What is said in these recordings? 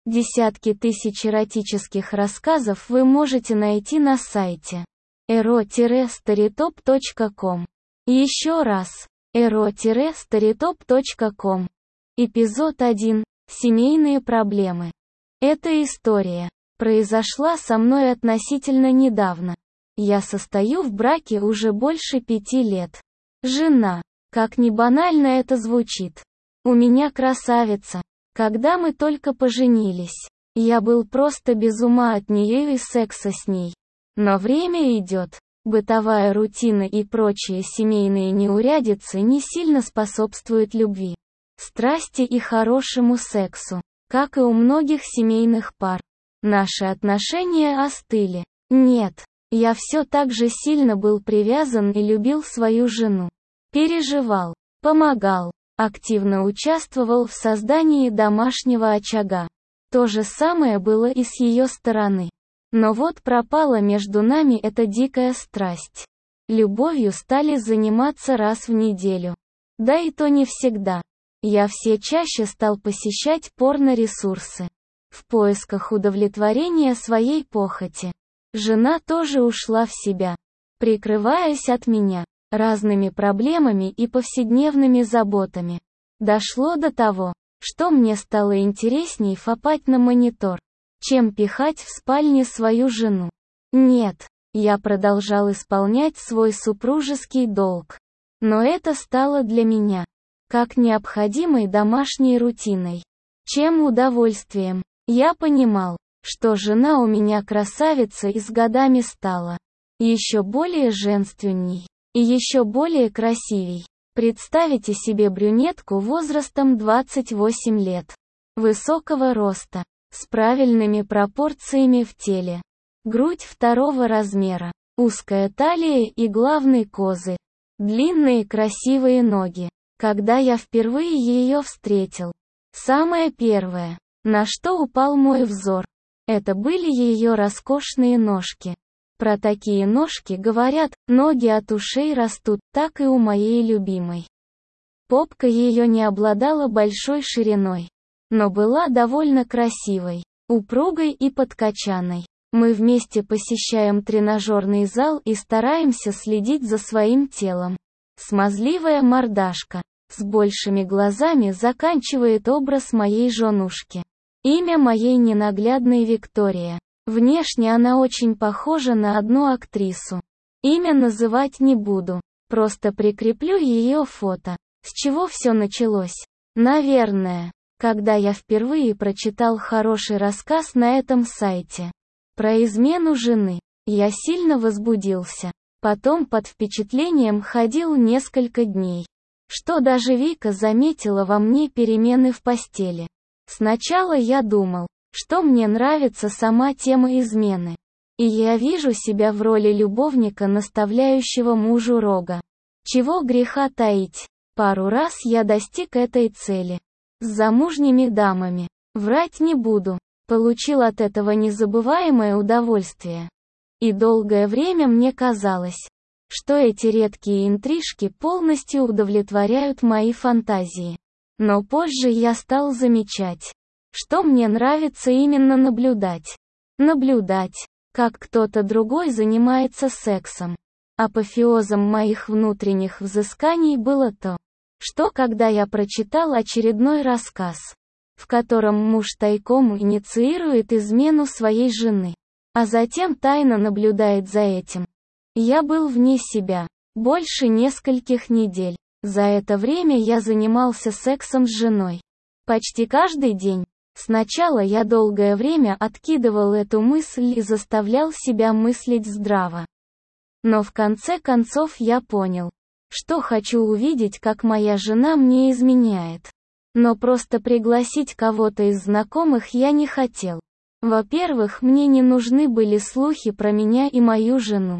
Десятки тысяч эротических рассказов вы можете найти на сайте ero-storytop.com. Еще раз. ero-storytop.com. Эпизод 1. Семейные проблемы. Эта история произошла со мной относительно недавно. Я состою в браке уже больше 5 лет. Жена, как ни банально это звучит, у меня красавица. Когда мы только поженились, я был просто без ума от нее и секса с ней. Но время идет, бытовая рутина и прочие семейные неурядицы не сильно способствуют любви, страсти и хорошему сексу, как и у многих семейных пар. Наши отношения остыли. Нет, я все так же сильно был привязан и любил свою жену. Переживал, помогал, активно участвовал в создании домашнего очага. То же самое было и с ее стороны. Но вот пропала между нами эта дикая страсть. Любовью стали заниматься раз в неделю. Да и то не всегда. Я все чаще стал посещать порно-ресурсы в поисках удовлетворения своей похоти. Жена тоже ушла в себя, прикрываясь от меня разными проблемами и повседневными заботами. Дошло до того, что мне стало интересней фапать на монитор, чем пихать в спальне свою жену. Нет, я продолжал исполнять свой супружеский долг. Но это стало для меня как необходимой домашней рутиной, чем удовольствием. Я понимал, что жена у меня красавица и с годами стала еще более женственней и еще более красивей. Представьте себе брюнетку возрастом 28 лет, высокого роста, с правильными пропорциями в теле, грудь 2 размера, узкая талия и главный козырь, длинные красивые ноги. Когда я впервые ее встретил, самое первое, на что упал мой взор, это были ее роскошные ножки. Про такие ножки говорят, ноги от ушей растут, так и у моей любимой. Попка ее не обладала большой шириной, но была довольно красивой, упругой и подкачанной. Мы вместе посещаем тренажерный зал и стараемся следить за своим телом. Смазливая мордашка с большими глазами заканчивает образ моей женушки. Имя моей ненаглядной Виктория. Внешне она очень похожа на одну актрису. Имя называть не буду, просто прикреплю ее фото. С чего все началось? Наверное, когда я впервые прочитал хороший рассказ на этом сайте про измену жены, я сильно возбудился. Потом под впечатлением ходил несколько дней. Что даже Вика заметила во мне перемены в постели. Сначала я думал, что мне нравится сама тема измены. И я вижу себя в роли любовника, наставляющего мужу рога. Чего греха таить, пару раз я достиг этой цели. С замужними дамами. Врать не буду. Получил от этого незабываемое удовольствие. И долгое время мне казалось, что эти редкие интрижки полностью удовлетворяют мои фантазии. Но позже я стал замечать, что мне нравится именно наблюдать. Наблюдать, как кто-то другой занимается сексом. Апофеозом моих внутренних взысканий было то, что когда я прочитал очередной рассказ, в котором муж тайком инициирует измену своей жены, а затем тайно наблюдает за этим, я был вне себя больше нескольких недель. За это время я занимался сексом с женой почти каждый день. Сначала я долгое время откидывал эту мысль и заставлял себя мыслить здраво. Но в конце концов я понял, что хочу увидеть, как моя жена мне изменяет. Но просто пригласить кого-то из знакомых я не хотел. Во-первых, мне не нужны были слухи про меня и мою жену.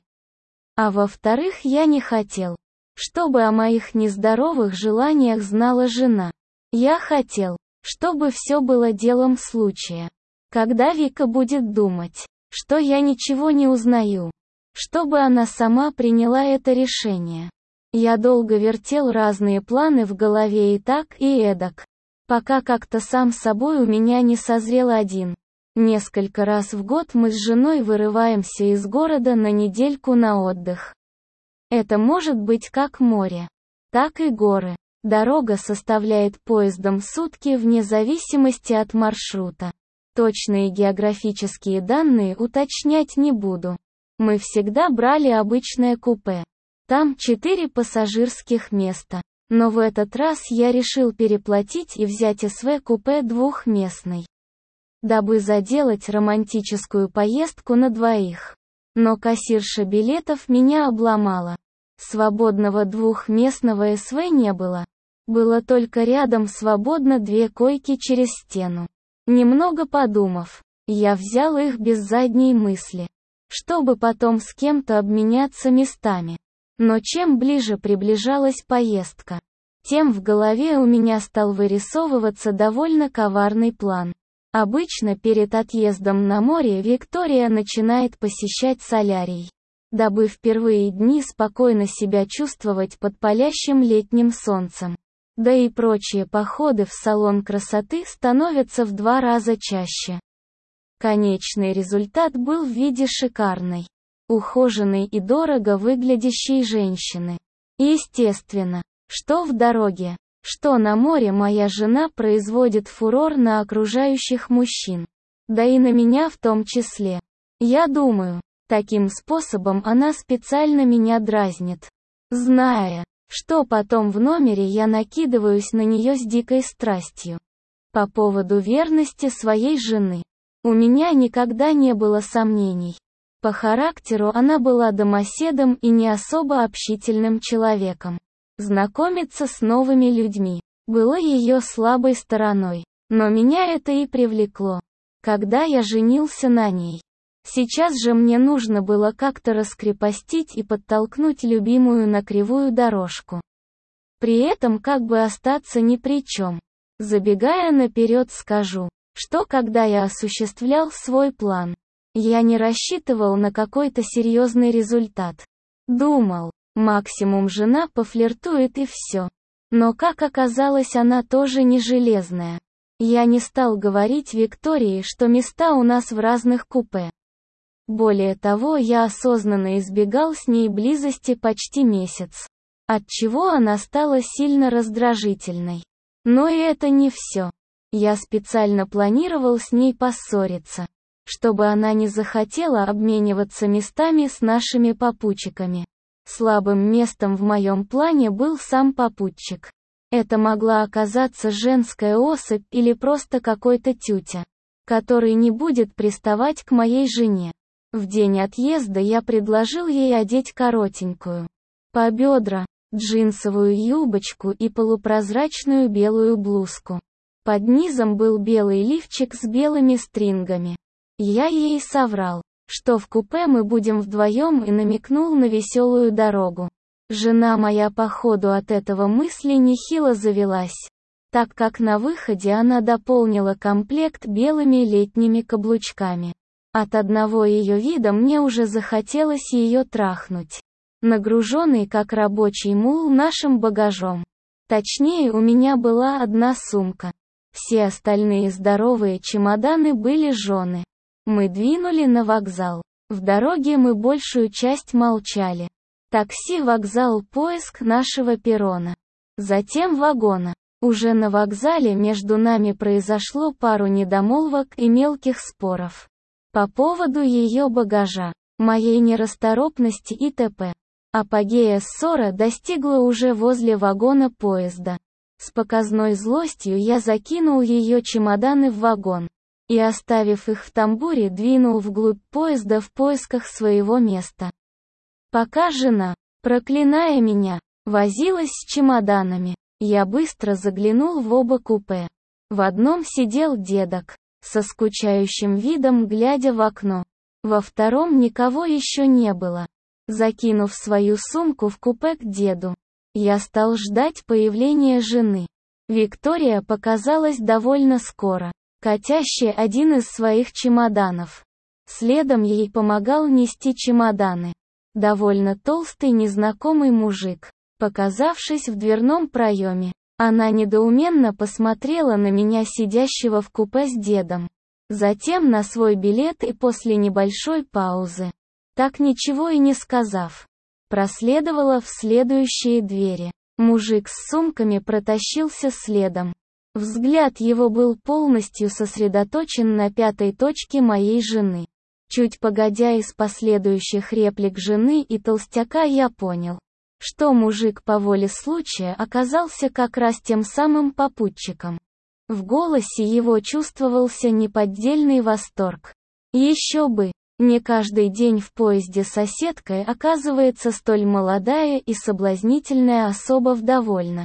А во-вторых, я не хотел, чтобы о моих нездоровых желаниях знала жена. Я хотел, чтобы все было делом случая. Когда Вика будет думать, что я ничего не узнаю, чтобы она сама приняла это решение. Я долго вертел разные планы в голове и так, и эдак. Пока как-то сам собой у меня не созрел один. Несколько раз в год мы с женой вырываемся из города на недельку на отдых. Это может быть как море, так и горы. Дорога составляет поездом сутки вне зависимости от маршрута. Точные географические данные уточнять не буду. Мы всегда брали обычное купе. Там 4 пассажирских места. Но в этот раз я решил переплатить и взять СВ-купе двухместный, дабы заделать романтическую поездку на двоих. Но кассирша билетов меня обломала. Свободного двухместного СВ не было. Было только рядом свободно 2 койки через стену. Немного подумав, я взял их без задней мысли, чтобы потом с кем-то обменяться местами. Но чем ближе приближалась поездка, тем в голове у меня стал вырисовываться довольно коварный план. Обычно перед отъездом на море Виктория начинает посещать солярий, дабы в первые дни спокойно себя чувствовать под палящим летним солнцем. Да и прочие походы в салон красоты становятся в 2 раза чаще. Конечный результат был в виде шикарной, ухоженной и дорого выглядящей женщины. Естественно, что в дороге, что на море моя жена производит фурор на окружающих мужчин. Да и на меня в том числе. Я думаю, таким способом она специально меня дразнит, зная, что потом в номере я накидываюсь на нее с дикой страстью. По поводу верности своей жены. У меня никогда не было сомнений. По характеру она была домоседом и не особо общительным человеком. Знакомиться с новыми людьми было ее слабой стороной, но меня это и привлекло, когда я женился на ней. Сейчас же мне нужно было как-то раскрепостить и подтолкнуть любимую на кривую дорожку. При этом как бы остаться ни при чем. Забегая наперед скажу, что когда я осуществлял свой план, я не рассчитывал на какой-то серьезный результат. Думал, максимум жена пофлиртует и все. Но как оказалось, она тоже не железная. Я не стал говорить Виктории, что места у нас в разных купе. Более того, я осознанно избегал с ней близости почти месяц, отчего она стала сильно раздражительной. Но и это не все. Я специально планировал с ней поссориться, чтобы она не захотела обмениваться местами с нашими попутчиками. Слабым местом в моем плане был сам попутчик. Это могла оказаться женская особь или просто какой-то тютя, который не будет приставать к моей жене. В день отъезда я предложил ей одеть коротенькую, по бедра, джинсовую юбочку и полупрозрачную белую блузку. Под низом был белый лифчик с белыми стрингами. Я ей соврал, что в купе мы будем вдвоем, и намекнул на веселую дорогу. Жена моя по ходу от этого мысли нехило завелась, так как на выходе она дополнила комплект белыми летними каблучками. От одного ее вида мне уже захотелось ее трахнуть. Нагруженный как рабочий мул нашим багажом. Точнее, у меня была одна сумка. Все остальные здоровые чемоданы были жены. Мы двинули на вокзал. В дороге мы большую часть молчали. Такси, вокзал, поиск нашего перрона. Затем вагона. Уже на вокзале между нами произошло пару недомолвок и мелких споров по поводу ее багажа, моей нерасторопности и т.п. Апогея ссора достигла уже возле вагона поезда. С показной злостью я закинул ее чемоданы в вагон и, оставив их в тамбуре, двинул вглубь поезда в поисках своего места. Пока жена, проклиная меня, возилась с чемоданами, я быстро заглянул в оба купе. В одном сидел дедок, со скучающим видом глядя в окно. Во втором никого еще не было. Закинув свою сумку в купе к деду, я стал ждать появления жены. Виктория показалась довольно скоро, катящая один из своих чемоданов. Следом ей помогал нести чемоданы довольно толстый незнакомый мужик, показавшись в дверном проеме. Она недоуменно посмотрела на меня, сидящего в купе с дедом. Затем на свой билет и после небольшой паузы, так ничего и не сказав, проследовала в следующие двери. Мужик с сумками протащился следом. Взгляд его был полностью сосредоточен на пятой точке моей жены. Чуть погодя, из последующих реплик жены и толстяка я понял, что мужик по воле случая оказался как раз тем самым попутчиком. В голосе его чувствовался неподдельный восторг. Еще бы, не каждый день в поезде соседкой оказывается столь молодая и соблазнительная особа в довольно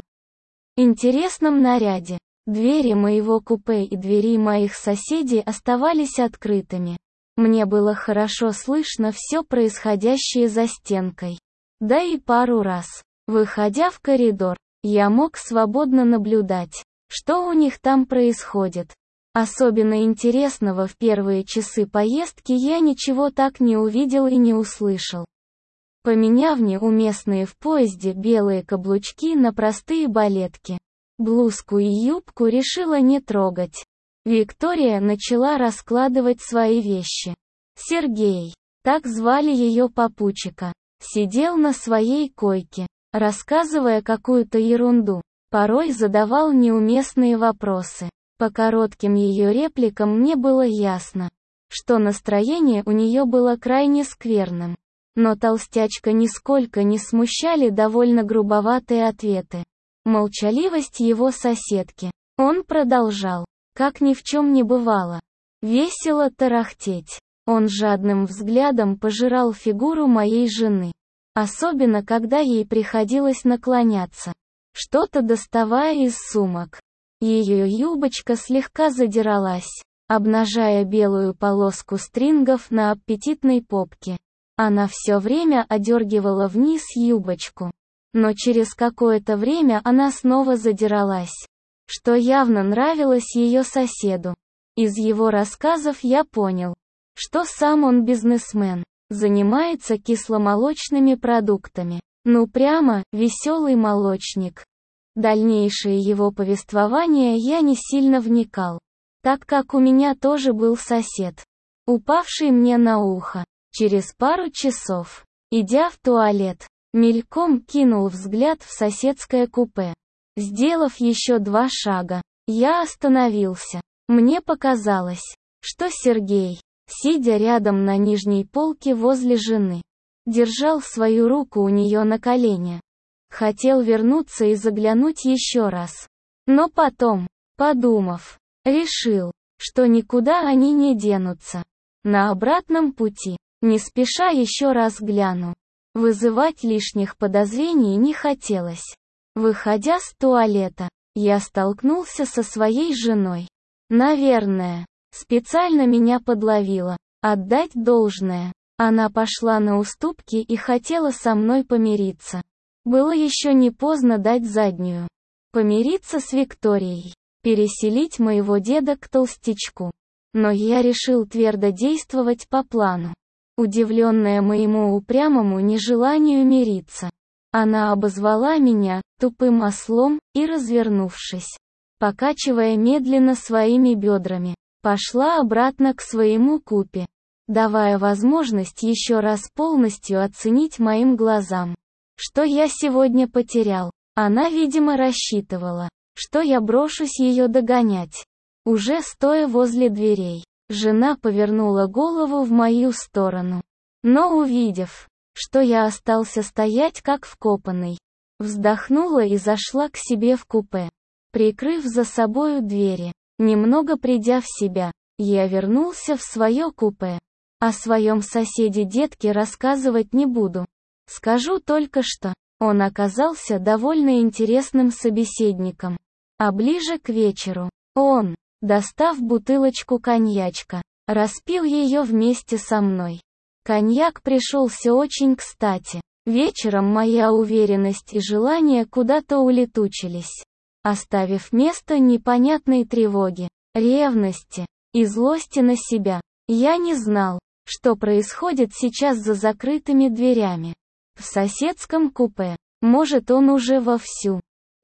интересном наряде. Двери моего купе и двери моих соседей оставались открытыми. Мне было хорошо слышно все происходящее за стенкой. Да и пару раз, выходя в коридор, я мог свободно наблюдать, что у них там происходит. Особенно интересного в первые часы поездки я ничего так не увидел и не услышал. Поменяв неуместные в поезде белые каблучки на простые балетки, блузку и юбку решила не трогать. Виктория начала раскладывать свои вещи. Сергей, так звали ее попутчика, сидел на своей койке, рассказывая какую-то ерунду. Порой задавал неуместные вопросы. По коротким ее репликам мне было ясно, что настроение у нее было крайне скверным. Но толстячка нисколько не смущали довольно грубоватые ответы. Молчаливость его соседки. Он продолжал, как ни в чем не бывало, весело тарахтеть. Он жадным взглядом пожирал фигуру моей жены. Особенно когда ей приходилось наклоняться, что-то доставая из сумок. Ее юбочка слегка задиралась, обнажая белую полоску стрингов на аппетитной попке. Она все время одергивала вниз юбочку. Но через какое-то время она снова задиралась, что явно нравилось ее соседу. Из его рассказов я понял, что сам он бизнесмен, занимается кисломолочными продуктами. Ну прямо, веселый молочник. Дальнейшее его повествование я не сильно вникал, так как у меня тоже был сосед, упавший мне на ухо. Через пару часов, идя в туалет, мельком кинул взгляд в соседское купе. Сделав еще 2 шага, я остановился. Мне показалось, что Сергей, сидя рядом на нижней полке возле жены, держал свою руку у нее на колене. Хотел вернуться и заглянуть еще раз. Но потом, подумав, решил, что никуда они не денутся. На обратном пути, не спеша еще раз гляну. Вызывать лишних подозрений не хотелось. Выходя с туалета, я столкнулся со своей женой. Наверное, специально меня подловила. Отдать должное. Она пошла на уступки и хотела со мной помириться. Было еще не поздно дать заднюю. Помириться с Викторией. Переселить моего деда к толстячку. Но я решил твердо действовать по плану. Удивленная моему упрямому нежеланию мириться, она обозвала меня тупым ослом и, развернувшись, покачивая медленно своими бедрами, пошла обратно к своему купе, давая возможность еще раз полностью оценить моим глазам, что я сегодня потерял. Она, видимо, рассчитывала, что я брошусь ее догонять. Уже стоя возле дверей, жена повернула голову в мою сторону. Но увидев, что я остался стоять как вкопанный, вздохнула и зашла к себе в купе. Прикрыв за собою двери, немного придя в себя, я вернулся в свое купе. О своем соседе-детке рассказывать не буду. Скажу только, что он оказался довольно интересным собеседником. А ближе к вечеру, он, достав бутылочку коньячка, распил ее вместе со мной. Коньяк пришелся очень кстати. Вечером моя уверенность и желание куда-то улетучились, оставив место непонятной тревоге, ревности и злости на себя. Я не знал, что происходит сейчас за закрытыми дверями. В соседском купе, может, он уже вовсю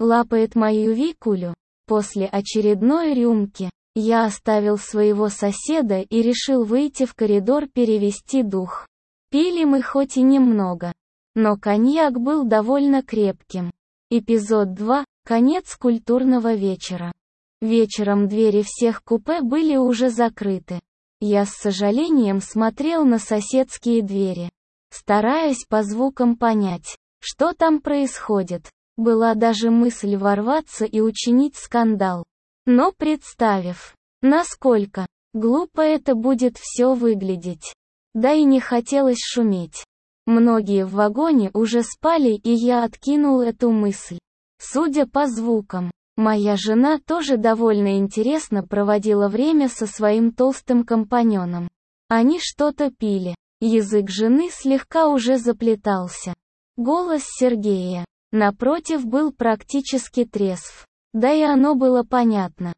лапает мою Викулю. После очередной рюмки, я оставил своего соседа и решил выйти в коридор перевести дух. Пили мы хоть и немного, но коньяк был довольно крепким. Эпизод 2. Конец культурного вечера. Вечером двери всех купе были уже закрыты. Я с сожалением смотрел на соседские двери, стараясь по звукам понять, что там происходит. Была даже мысль ворваться и учинить скандал. Но представив, насколько глупо это будет все выглядеть, да и не хотелось шуметь. Многие в вагоне уже спали, и я откинул эту мысль. Судя по звукам, моя жена тоже довольно интересно проводила время со своим толстым компаньоном. Они что-то пили. Язык жены слегка уже заплетался. Голос Сергея, напротив, был практически трезв. Да и оно было понятно.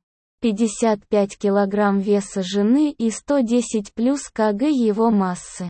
55 килограмм веса жены и 110 плюс кг его массы.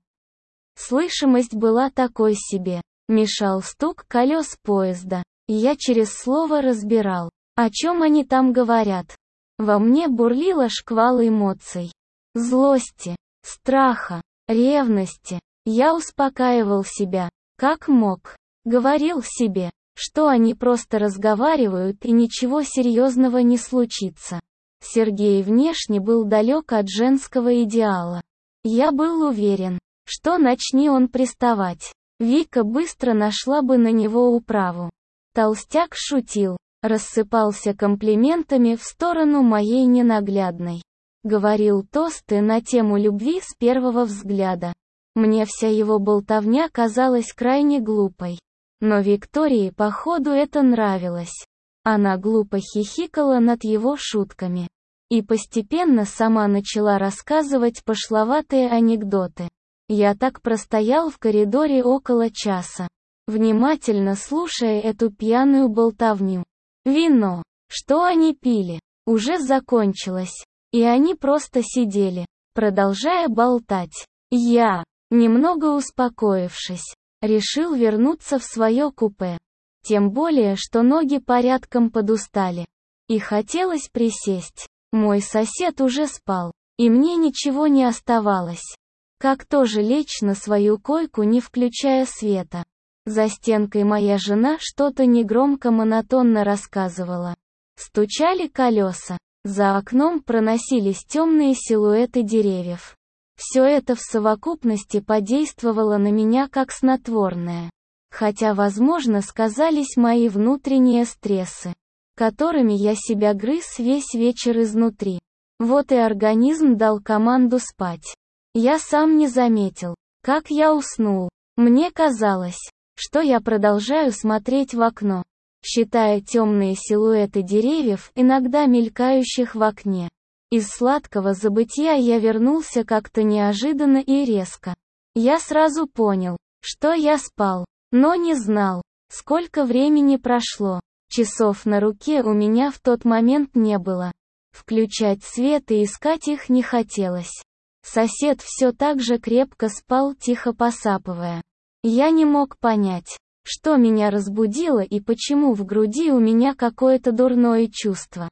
Слышимость была такой себе. Мешал стук колес поезда. Я через слово разбирал, о чем они там говорят. Во мне бурлило шквал эмоций. Злости, страха, ревности. Я успокаивал себя, как мог. Говорил себе, что они просто разговаривают и ничего серьезного не случится. Сергей внешне был далек от женского идеала. Я был уверен, что начни он приставать, Вика быстро нашла бы на него управу. Толстяк шутил, рассыпался комплиментами в сторону моей ненаглядной. Говорил тосты на тему любви с первого взгляда. Мне вся его болтовня казалась крайне глупой. Но Виктории, походу, это нравилось. Она глупо хихикала над его шутками. И постепенно сама начала рассказывать пошловатые анекдоты. Я так простоял в коридоре около часа, внимательно слушая эту пьяную болтовню. Вино, что они пили, уже закончилось. И они просто сидели, продолжая болтать. Я, немного успокоившись, решил вернуться в свое купе. Тем более, что ноги порядком подустали. И хотелось присесть. Мой сосед уже спал, и мне ничего не оставалось, как тоже лечь на свою койку, не включая света. За стенкой моя жена что-то негромко монотонно рассказывала. Стучали колеса. За окном проносились темные силуэты деревьев. Все это в совокупности подействовало на меня как снотворное. Хотя, возможно, сказались мои внутренние стрессы, которыми я себя грыз весь вечер изнутри. Вот и организм дал команду спать. Я сам не заметил, как я уснул. Мне казалось, что я продолжаю смотреть в окно, считая темные силуэты деревьев, иногда мелькающих в окне. Из сладкого забытья я вернулся как-то неожиданно и резко. Я сразу понял, что я спал, но не знал, сколько времени прошло. Часов на руке у меня в тот момент не было. Включать свет и искать их не хотелось. Сосед все так же крепко спал, тихо посапывая. Я не мог понять, что меня разбудило и почему в груди у меня какое-то дурное чувство.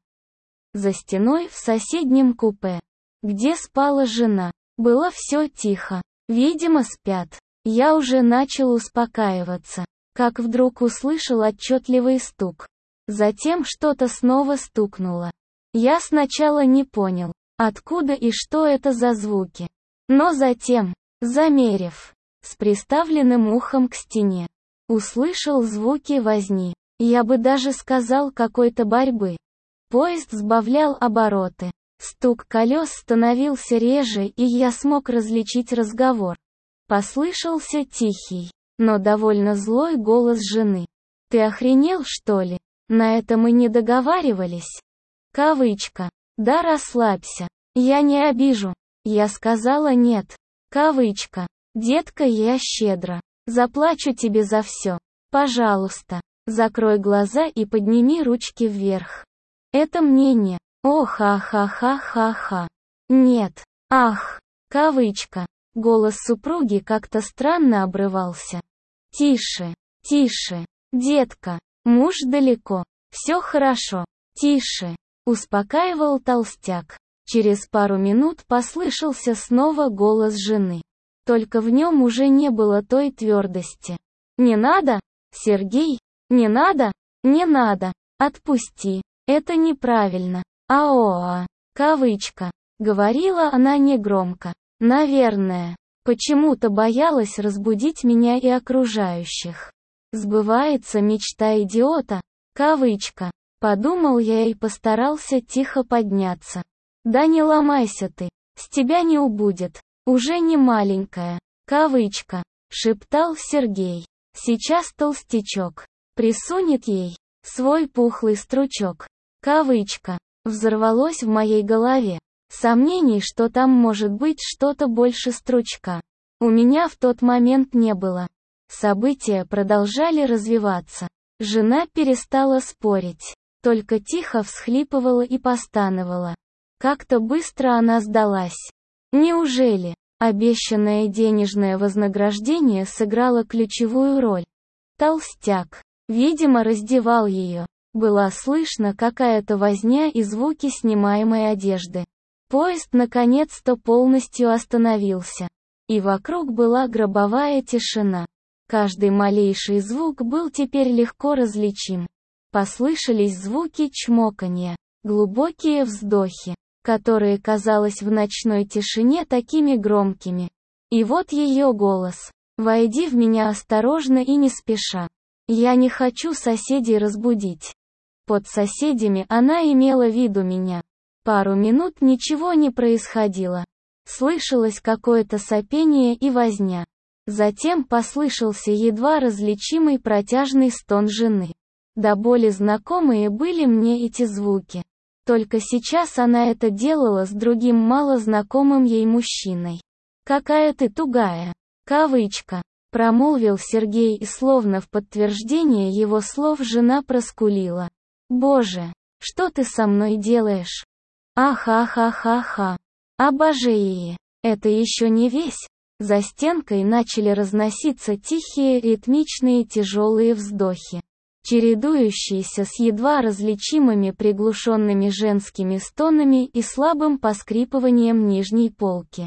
За стеной в соседнем купе, где спала жена, было все тихо. Видимо, спят. Я уже начал успокаиваться, как вдруг услышал отчетливый стук. Затем что-то снова стукнуло. Я сначала не понял, откуда и что это за звуки. Но затем, замерев, с приставленным ухом к стене, услышал звуки возни. Я бы даже сказал, какой-то борьбы. Поезд сбавлял обороты. Стук колес становился реже, и я смог различить разговор. Послышался тихий, но довольно злой голос жены. «Ты охренел, что ли? На это мы не договаривались?» Кавычка. «Да расслабься. Я не обижу». Я сказала нет. Кавычка. «Детка, я щедро. Заплачу тебе за все. Пожалуйста, закрой глаза и подними ручки вверх». Это мне не. О, ха-ха-ха-ха-ха. Нет. Ах. Кавычка. Голос супруги как-то странно обрывался. Тише. Тише. Детка. Муж далеко. Все хорошо. Тише. Успокаивал толстяк. Через пару минут послышался снова голос жены. Только в нем уже не было той твердости. «Не надо, Сергей, не надо, не надо, отпусти, это неправильно, аоа, кавычка», говорила она негромко. Наверное, почему-то боялась разбудить меня и окружающих. «Сбывается мечта идиота», кавычка, подумал я и постарался тихо подняться. «Да не ломайся ты, с тебя не убудет, уже не маленькая», кавычка, шептал Сергей. «Сейчас толстячок присунет ей свой пухлый стручок», кавычка, взорвалось в моей голове. Сомнений, что там может быть что-то больше стручка, у меня в тот момент не было. События продолжали развиваться. Жена перестала спорить, только тихо всхлипывала и постановала. Как-то быстро она сдалась. Неужели обещанное денежное вознаграждение сыграло ключевую роль? Толстяк, видимо, раздевал ее. Была слышна какая-то возня и звуки снимаемой одежды. Поезд наконец-то полностью остановился. И вокруг была гробовая тишина. Каждый малейший звук был теперь легко различим. Послышались звуки чмоканья, глубокие вздохи, которые, казалось, в ночной тишине такими громкими. И вот ее голос. «Войди в меня осторожно и не спеша. Я не хочу соседей разбудить». Под соседями она имела в виду меня. Пару минут ничего не происходило. Слышалось какое-то сопение и возня. Затем послышался едва различимый протяжный стон жены. До боли знакомые были мне эти звуки. Только сейчас она это делала с другим малознакомым ей мужчиной. «Какая ты тугая», кавычка, промолвил Сергей, и словно в подтверждение его слов жена проскулила. «Боже, что ты со мной делаешь? Ахахахаха. Обожее. Это еще не весь». За стенкой начали разноситься тихие, ритмичные, тяжелые вздохи, чередующиеся с едва различимыми приглушенными женскими стонами и слабым поскрипыванием нижней полки.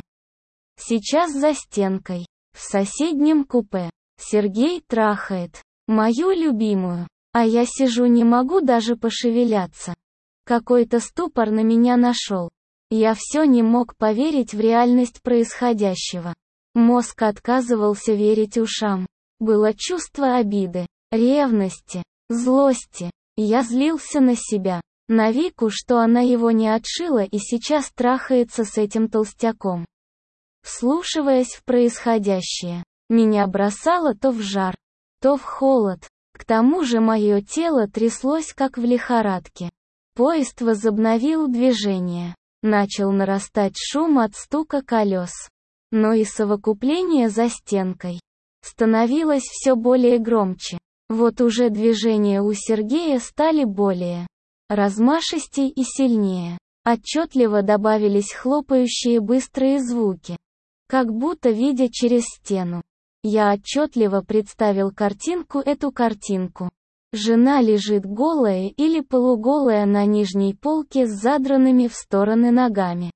Сейчас за стенкой, в соседнем купе, Сергей трахает мою любимую, а я сижу, не могу даже пошевеляться. Какой-то ступор на меня нашел. Я все не мог поверить в реальность происходящего. Мозг отказывался верить ушам. Было чувство обиды, ревности, злости. Я злился на себя, на Вику, что она его не отшила и сейчас трахается с этим толстяком. Вслушиваясь в происходящее, меня бросало то в жар, то в холод. К тому же мое тело тряслось как в лихорадке. Поезд возобновил движение. Начал нарастать шум от стука колес. Но и совокупление за стенкой становилось все более громче. Вот уже движения у Сергея стали более размашистей и сильнее. Отчетливо добавились хлопающие быстрые звуки. Как будто видя через стену. Я отчетливо представил эту картинку. Жена лежит голая или полуголая на нижней полке с задранными в стороны ногами.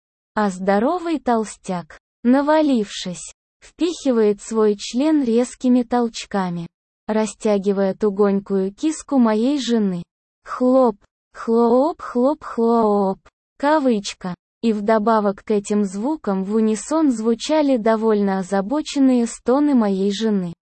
А здоровый толстяк, навалившись, впихивает свой член резкими толчками, растягивая тугонькую киску моей жены. Хлоп, хлоп, хлоп, хлоп, кавычка. И вдобавок к этим звукам в унисон звучали довольно озабоченные стоны моей жены.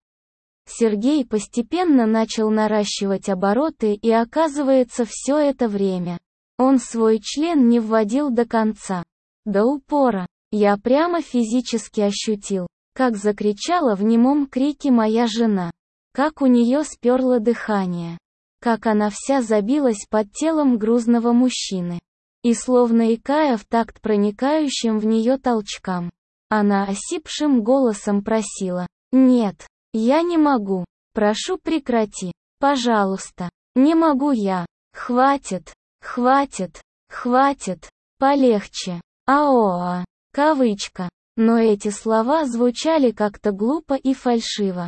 Сергей постепенно начал наращивать обороты, и оказывается, все это время он свой член не вводил до конца. До упора. Я прямо физически ощутил, как закричала в немом крике моя жена, как у нее сперло дыхание, как она вся забилась под телом грузного мужчины. И словно икая в такт проникающим в нее толчкам, она осипшим голосом просила: «Нет, я не могу, прошу, прекрати, пожалуйста, не могу я, хватит, хватит, хватит, полегче, аоа». Кавычка. Но эти слова звучали как-то глупо и фальшиво.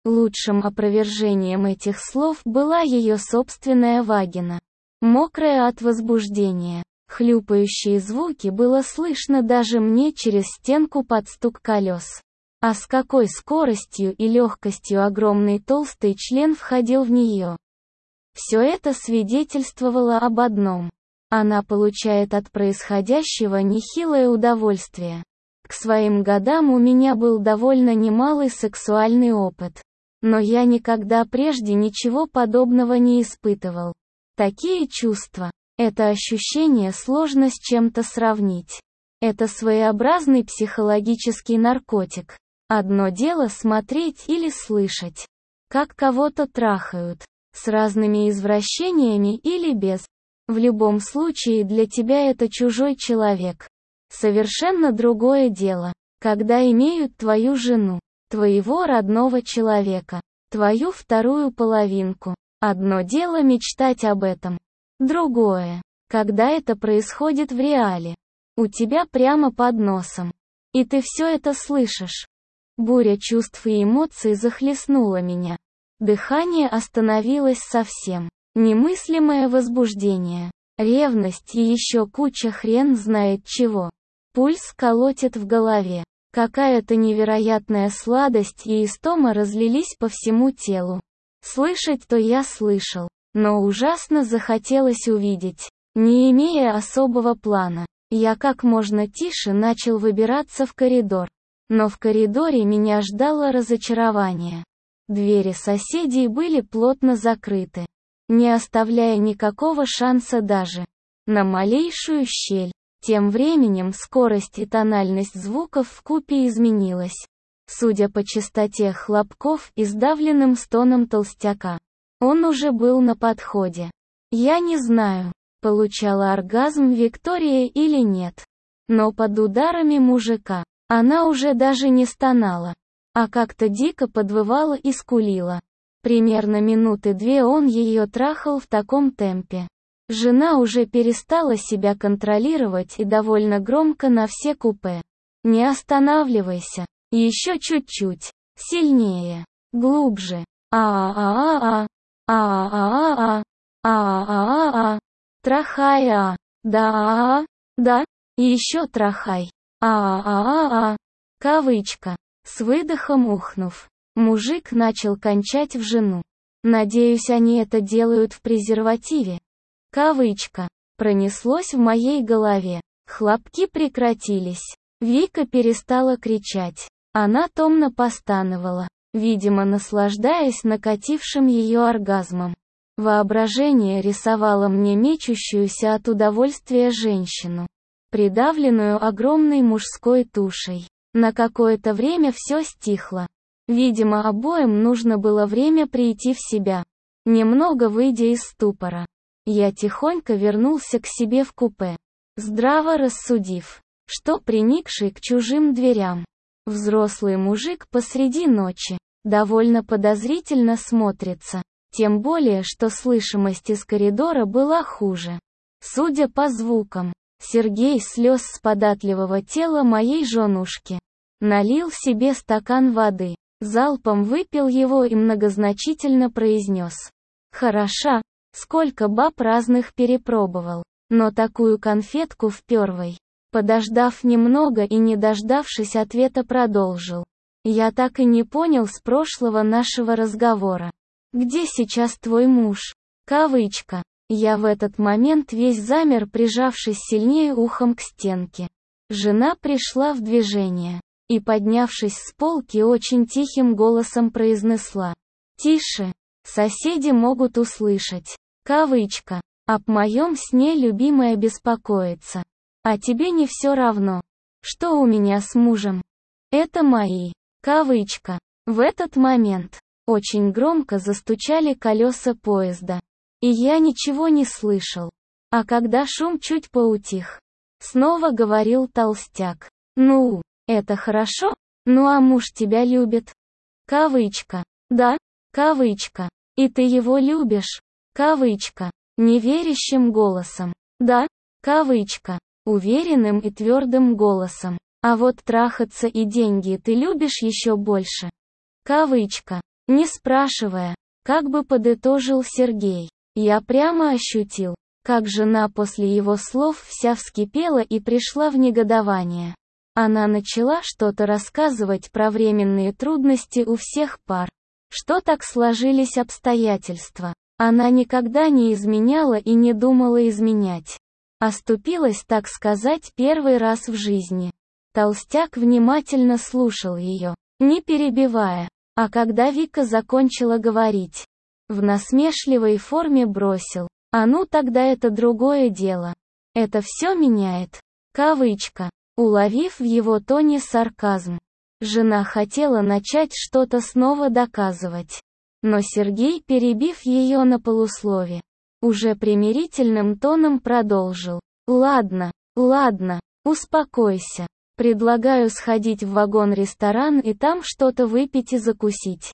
Лучшим опровержением этих слов была ее собственная вагина. Мокрая от возбуждения. Хлюпающие звуки было слышно даже мне через стенку под стук колес. А с какой скоростью и легкостью огромный толстый член входил в нее. Все это свидетельствовало об одном. Она получает от происходящего нехилое удовольствие. К своим годам у меня был довольно немалый сексуальный опыт. Но я никогда прежде ничего подобного не испытывал. Такие чувства, это ощущение сложно с чем-то сравнить. Это своеобразный психологический наркотик. Одно дело смотреть или слышать, как кого-то трахают, с разными извращениями или без. В любом случае для тебя это чужой человек. Совершенно другое дело, когда имеют твою жену, твоего родного человека, твою вторую половинку. Одно дело мечтать об этом. Другое, когда это происходит в реале. У тебя прямо под носом. И ты все это слышишь. Буря чувств и эмоций захлестнула меня. Дыхание остановилось совсем. Немыслимое возбуждение, ревность и еще куча хрен знает чего. Пульс колотит в голове. Какая-то невероятная сладость и истома разлились по всему телу. Слышать-то я слышал, но ужасно захотелось увидеть. Не имея особого плана, я как можно тише начал выбираться в коридор. Но в коридоре меня ждало разочарование. Двери соседей были плотно закрыты, не оставляя никакого шанса даже на малейшую щель. Тем временем скорость и тональность звуков вкупе изменилась. Судя по частоте хлопков и сдавленным стоном толстяка, он уже был на подходе. Я не знаю, получала оргазм Виктория или нет. Но под ударами мужика она уже даже не стонала, а как-то дико подвывала и скулила. Примерно минуты две он ее трахал в таком темпе. Жена уже перестала себя контролировать и довольно громко на все купе. Не останавливайся. Еще чуть-чуть. Сильнее. Глубже. А-а-а-а. А-а-а-а. А-а-а-а. Трахай-а. Да. Да. Еще трахай. А-а-а-а. Кавычка. С выдохом ухнув, мужик начал кончать в жену. Надеюсь, они это делают в презервативе. Кавычка. Пронеслось в моей голове. Хлопки прекратились. Вика перестала кричать. Она томно постановала, видимо, наслаждаясь накатившим ее оргазмом. Воображение рисовало мне мечущуюся от удовольствия женщину, придавленную огромной мужской тушей. На какое-то время все стихло. Видимо, обоим нужно было время прийти в себя. Немного выйдя из ступора, я тихонько вернулся к себе в купе, здраво рассудив, что приникший к чужим дверям взрослый мужик посреди ночи довольно подозрительно смотрится, тем более что слышимость из коридора была хуже. Судя по звукам, Сергей слез с податливого тела моей женушки, налил себе стакан воды, залпом выпил его и многозначительно произнес: «Хороша, сколько баб разных перепробовал, но такую конфетку в первой». Подождав немного и не дождавшись ответа, продолжил: «Я так и не понял с прошлого нашего разговора. Где сейчас твой муж?» Кавычка. Я в этот момент весь замер, прижавшись сильнее ухом к стенке. Жена пришла в движение и, поднявшись с полки, очень тихим голосом произнесла: «Тише, соседи могут услышать». Кавычка. «Об моем сне любимая беспокоится. А тебе не все равно, что у меня с мужем? Это мои». Кавычка. В этот момент очень громко застучали колеса поезда. И я ничего не слышал. А когда шум чуть поутих, снова говорил толстяк: «Ну, это хорошо? Ну а муж тебя любит?» Кавычка. «Да». Кавычка. «И ты его любишь?» Кавычка. Неверящим голосом. «Да». Кавычка. Уверенным и твердым голосом. «А вот трахаться и деньги ты любишь еще больше?» Кавычка. Не спрашивая, как бы подытожил Сергей. Я прямо ощутил, как жена после его слов вся вскипела и пришла в негодование. Она начала что-то рассказывать про временные трудности у всех пар. Что так сложились обстоятельства. Она никогда не изменяла и не думала изменять. Оступилась, так сказать, первый раз в жизни. Толстяк внимательно слушал ее, не перебивая. А когда Вика закончила говорить, в насмешливой форме бросил: «А ну тогда это другое дело. Это все меняет». Кавычка. Уловив в его тоне сарказм, жена хотела начать что-то снова доказывать. Но Сергей, перебив ее на полуслове, уже примирительным тоном продолжил: «Ладно, успокойся. Предлагаю сходить в вагон-ресторан и там что-то выпить и закусить».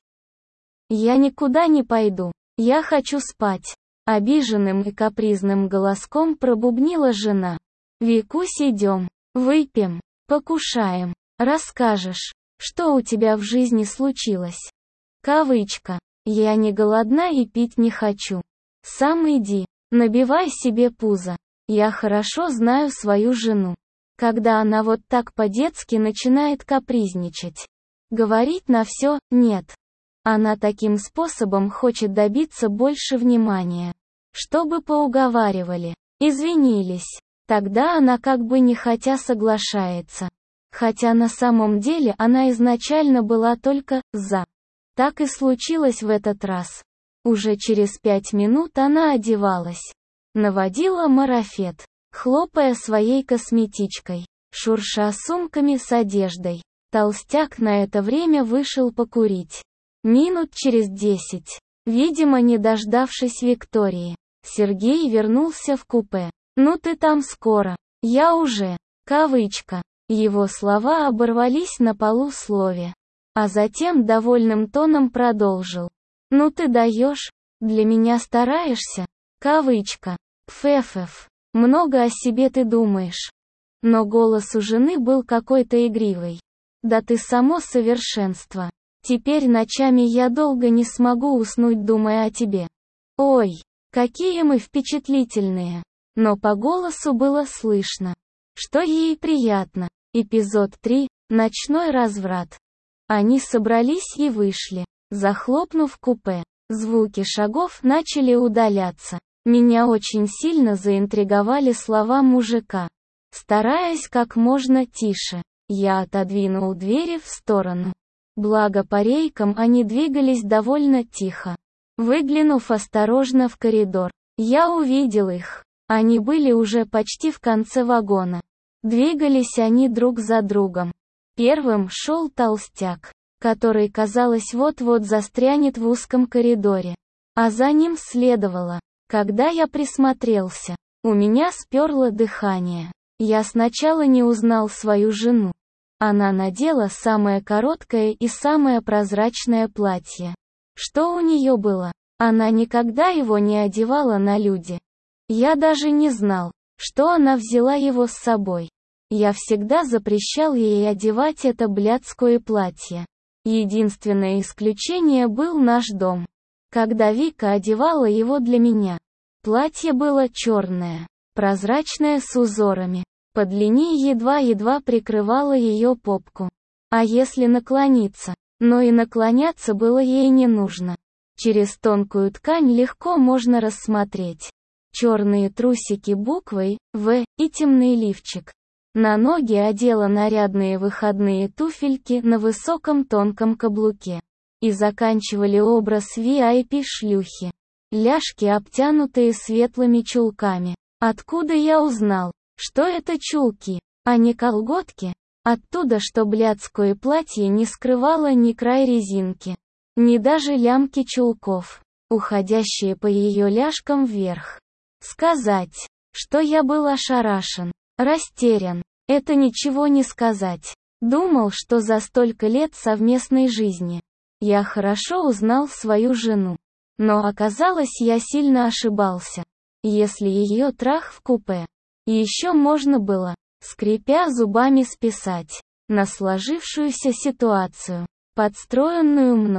«Я никуда не пойду. Я хочу спать», — обиженным и капризным голоском пробубнила жена. «Викусь, идем. Выпьем, покушаем. Расскажешь, что у тебя в жизни случилось». Кавычка. «Я не голодна и пить не хочу. Сам иди, набивай себе пузо. Я хорошо знаю свою жену. Когда она вот так по-детски начинает капризничать. Говорить на все «нет». Она таким способом хочет добиться больше внимания. Чтобы поуговаривали, извинились. Тогда она как бы нехотя соглашается. Хотя на самом деле она изначально была только «за». Так и случилось в этот раз. Уже через 5 минут она одевалась. Наводила марафет, хлопая своей косметичкой, шурша сумками с одеждой. Толстяк на это время вышел покурить. Минут через 10, видимо не дождавшись Виктории, Сергей вернулся в купе. «Ну ты там скоро. Я уже». Кавычка. Его слова оборвались на полуслове. А затем довольным тоном продолжил: «Ну ты даешь? Для меня стараешься?» Кавычка. «Пфефеф. Много о себе ты думаешь». Но голос у жены был какой-то игривый. «Да ты само совершенство. Теперь ночами я долго не смогу уснуть, думая о тебе. Ой, какие мы впечатлительные». Но по голосу было слышно, что ей приятно. Эпизод 3. Ночной разврат. Они собрались и вышли, захлопнув купе. Звуки шагов начали удаляться. Меня очень сильно заинтриговали слова мужика. Стараясь как можно тише, я отодвинул двери в сторону. Благо по рейкам они двигались довольно тихо. Выглянув осторожно в коридор, я увидел их. Они были уже почти в конце вагона. Двигались они друг за другом. Первым шел толстяк, который, казалось, вот-вот застрянет в узком коридоре. А за ним следовало. Когда я присмотрелся, у меня сперло дыхание. Я сначала не узнал свою жену. Она надела самое короткое и самое прозрачное платье. Что у нее было? Она никогда его не одевала на люди. Я даже не знал, что она взяла его с собой. Я всегда запрещал ей одевать это блядское платье. Единственное исключение был наш дом. Когда Вика одевала его для меня. Платье было черное, прозрачное с узорами. По длине едва-едва прикрывало ее попку. А если наклониться? Но и наклоняться было ей не нужно. Через тонкую ткань легко можно рассмотреть черные трусики буквой «В» и темный лифчик. На ноги одела нарядные выходные туфельки на высоком тонком каблуке. И заканчивали образ VIP-шлюхи. Ляжки, обтянутые светлыми чулками. Откуда я узнал, что это чулки, а не колготки? Оттуда, что блядское платье не скрывало ни край резинки, ни даже лямки чулков, уходящие по ее ляжкам вверх. Сказать, что я был ошарашен, растерян, это ничего не сказать. Думал, что за столько лет совместной жизни я хорошо узнал свою жену. Но оказалось, я сильно ошибался. Если ее трах в купе еще можно было, скрипя зубами, списать на сложившуюся ситуацию, подстроенную мной,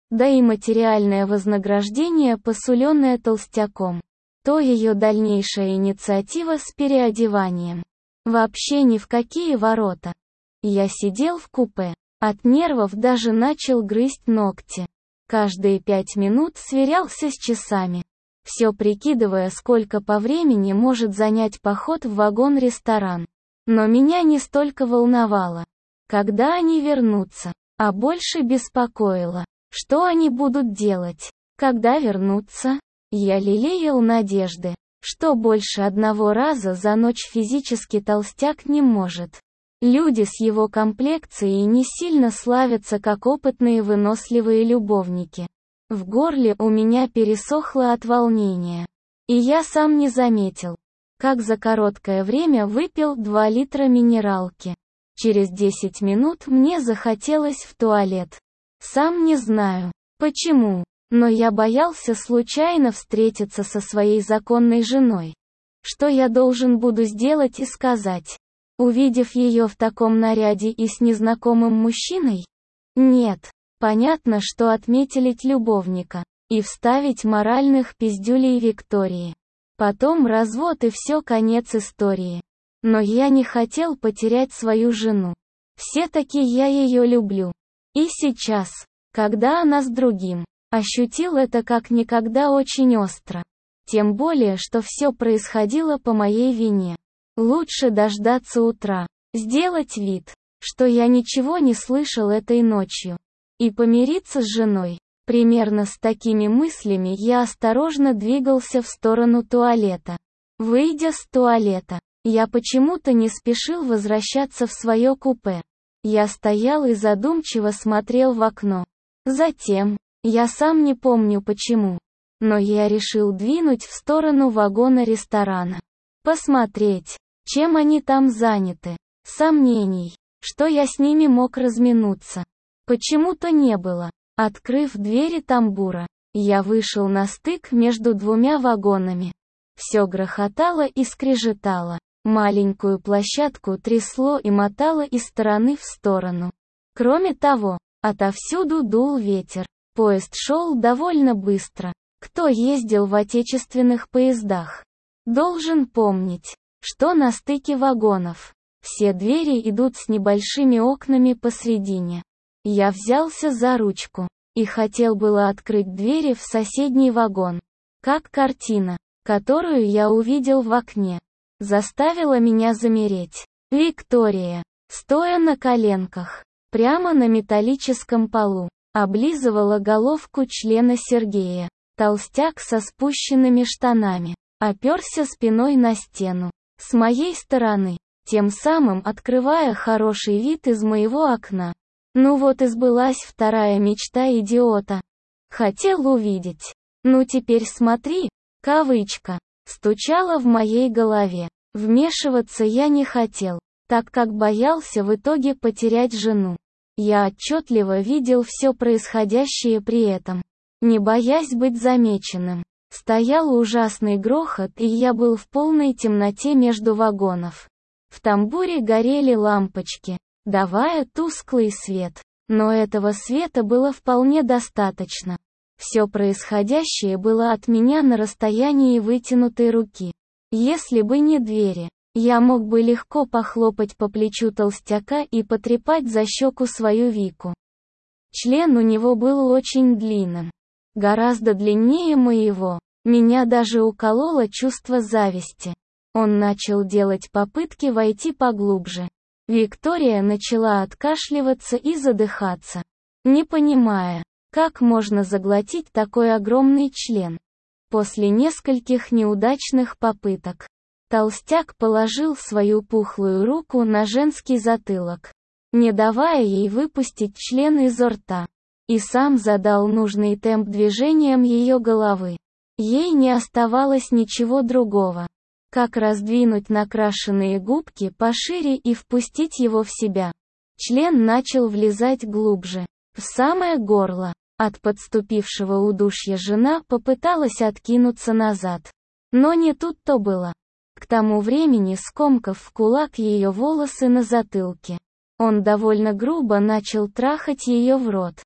да и материальное вознаграждение, посуленное толстяком, то ее дальнейшая инициатива с переодеванием. Вообще ни в какие ворота. Я сидел в купе. От нервов даже начал грызть ногти. Каждые 5 минут сверялся с часами, все прикидывая, сколько по времени может занять поход в вагон-ресторан. Но меня не столько волновало, когда они вернутся, а больше беспокоило, что они будут делать, когда вернутся. Я лелеял надежды, что больше одного раза за ночь физически толстяк не может. Люди с его комплекцией не сильно славятся как опытные выносливые любовники. В горле у меня пересохло от волнения. И я сам не заметил, как за короткое время выпил 2 литра минералки. Через 10 минут мне захотелось в туалет. Сам не знаю, почему, но я боялся случайно встретиться со своей законной женой. Что я должен буду сделать и сказать, увидев ее в таком наряде и с незнакомым мужчиной? Нет. Понятно, что отметелить любовника и вставить моральных пиздюлей Виктории. Потом развод и все, конец истории. Но я не хотел потерять свою жену. Все-таки я ее люблю. И сейчас, когда она с другим, ощутил это как никогда очень остро. Тем более, что все происходило по моей вине. Лучше дождаться утра, сделать вид, что я ничего не слышал этой ночью, и помириться с женой. Примерно с такими мыслями я осторожно двигался в сторону туалета. Выйдя с туалета, я почему-то не спешил возвращаться в свое купе. Я стоял и задумчиво смотрел в окно. Затем, я сам не помню почему, но я решил двинуть в сторону вагона-ресторана. Посмотреть, чем они там заняты. Сомнений, что я с ними мог разминуться, почему-то не было. Открыв двери тамбура, я вышел на стык между 2 вагонами. Все грохотало и скрежетало. Маленькую площадку трясло и мотало из стороны в сторону. Кроме того, отовсюду дул ветер. Поезд шел довольно быстро. Кто ездил в отечественных поездах, должен помнить, что на стыке вагонов все двери идут с небольшими окнами посредине. Я взялся за ручку и хотел было открыть двери в соседний вагон. Как картина, которую я увидел в окне, заставила меня замереть. Виктория, стоя на коленках, прямо на металлическом полу, облизывала головку члена Сергея. Толстяк со спущенными штанами оперся спиной на стену с моей стороны, тем самым открывая хороший вид из моего окна. Ну вот и сбылась вторая мечта идиота. Хотел увидеть. Ну теперь смотри, кавычка, стучала в моей голове. Вмешиваться я не хотел, так как боялся в итоге потерять жену. Я отчетливо видел все происходящее при этом, не боясь быть замеченным. Стоял ужасный грохот, и я был в полной темноте между вагонов. В тамбуре горели лампочки, давая тусклый свет. Но этого света было вполне достаточно. Все происходящее было от меня на расстоянии вытянутой руки. Если бы не двери, я мог бы легко похлопать по плечу толстяка и потрепать за щеку свою Вику. Член у него был очень длинным. Гораздо длиннее моего. Меня даже укололо чувство зависти. Он начал делать попытки войти поглубже. Виктория начала откашливаться и задыхаться, не понимая, как можно заглотить такой огромный член. После нескольких неудачных попыток, толстяк положил свою пухлую руку на женский затылок, не давая ей выпустить член изо рта, и сам задал нужный темп движением ее головы. Ей не оставалось ничего другого, как раздвинуть накрашенные губки пошире и впустить его в себя. Член начал влезать глубже, в самое горло. От подступившего удушья жена попыталась откинуться назад. Но не тут-то было. К тому времени, скомкав в кулак ее волосы на затылке, он довольно грубо начал трахать ее в рот.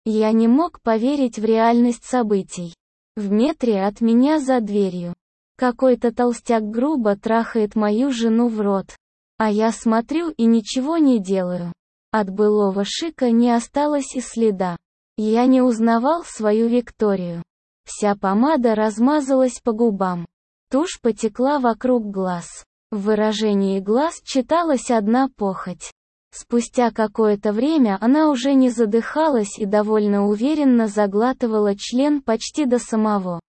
Я не мог поверить в реальность событий. В метре от меня за дверью. Какой-то толстяк грубо трахает мою жену в рот. А я смотрю и ничего не делаю. От былого шика не осталось и следа. Я не узнавал свою Викторию. Вся помада размазалась по губам. Тушь потекла вокруг глаз. В выражении глаз читалась одна похоть. Спустя какое-то время она уже не задыхалась и довольно уверенно заглатывала член почти до самого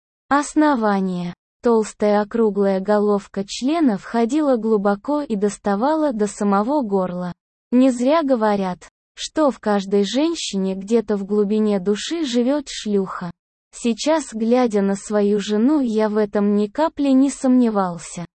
основания. Толстая округлая головка члена входила глубоко и доставала до самого горла. Не зря говорят, что в каждой женщине где-то в глубине души живет шлюха. Сейчас, глядя на свою жену, я в этом ни капли не сомневался.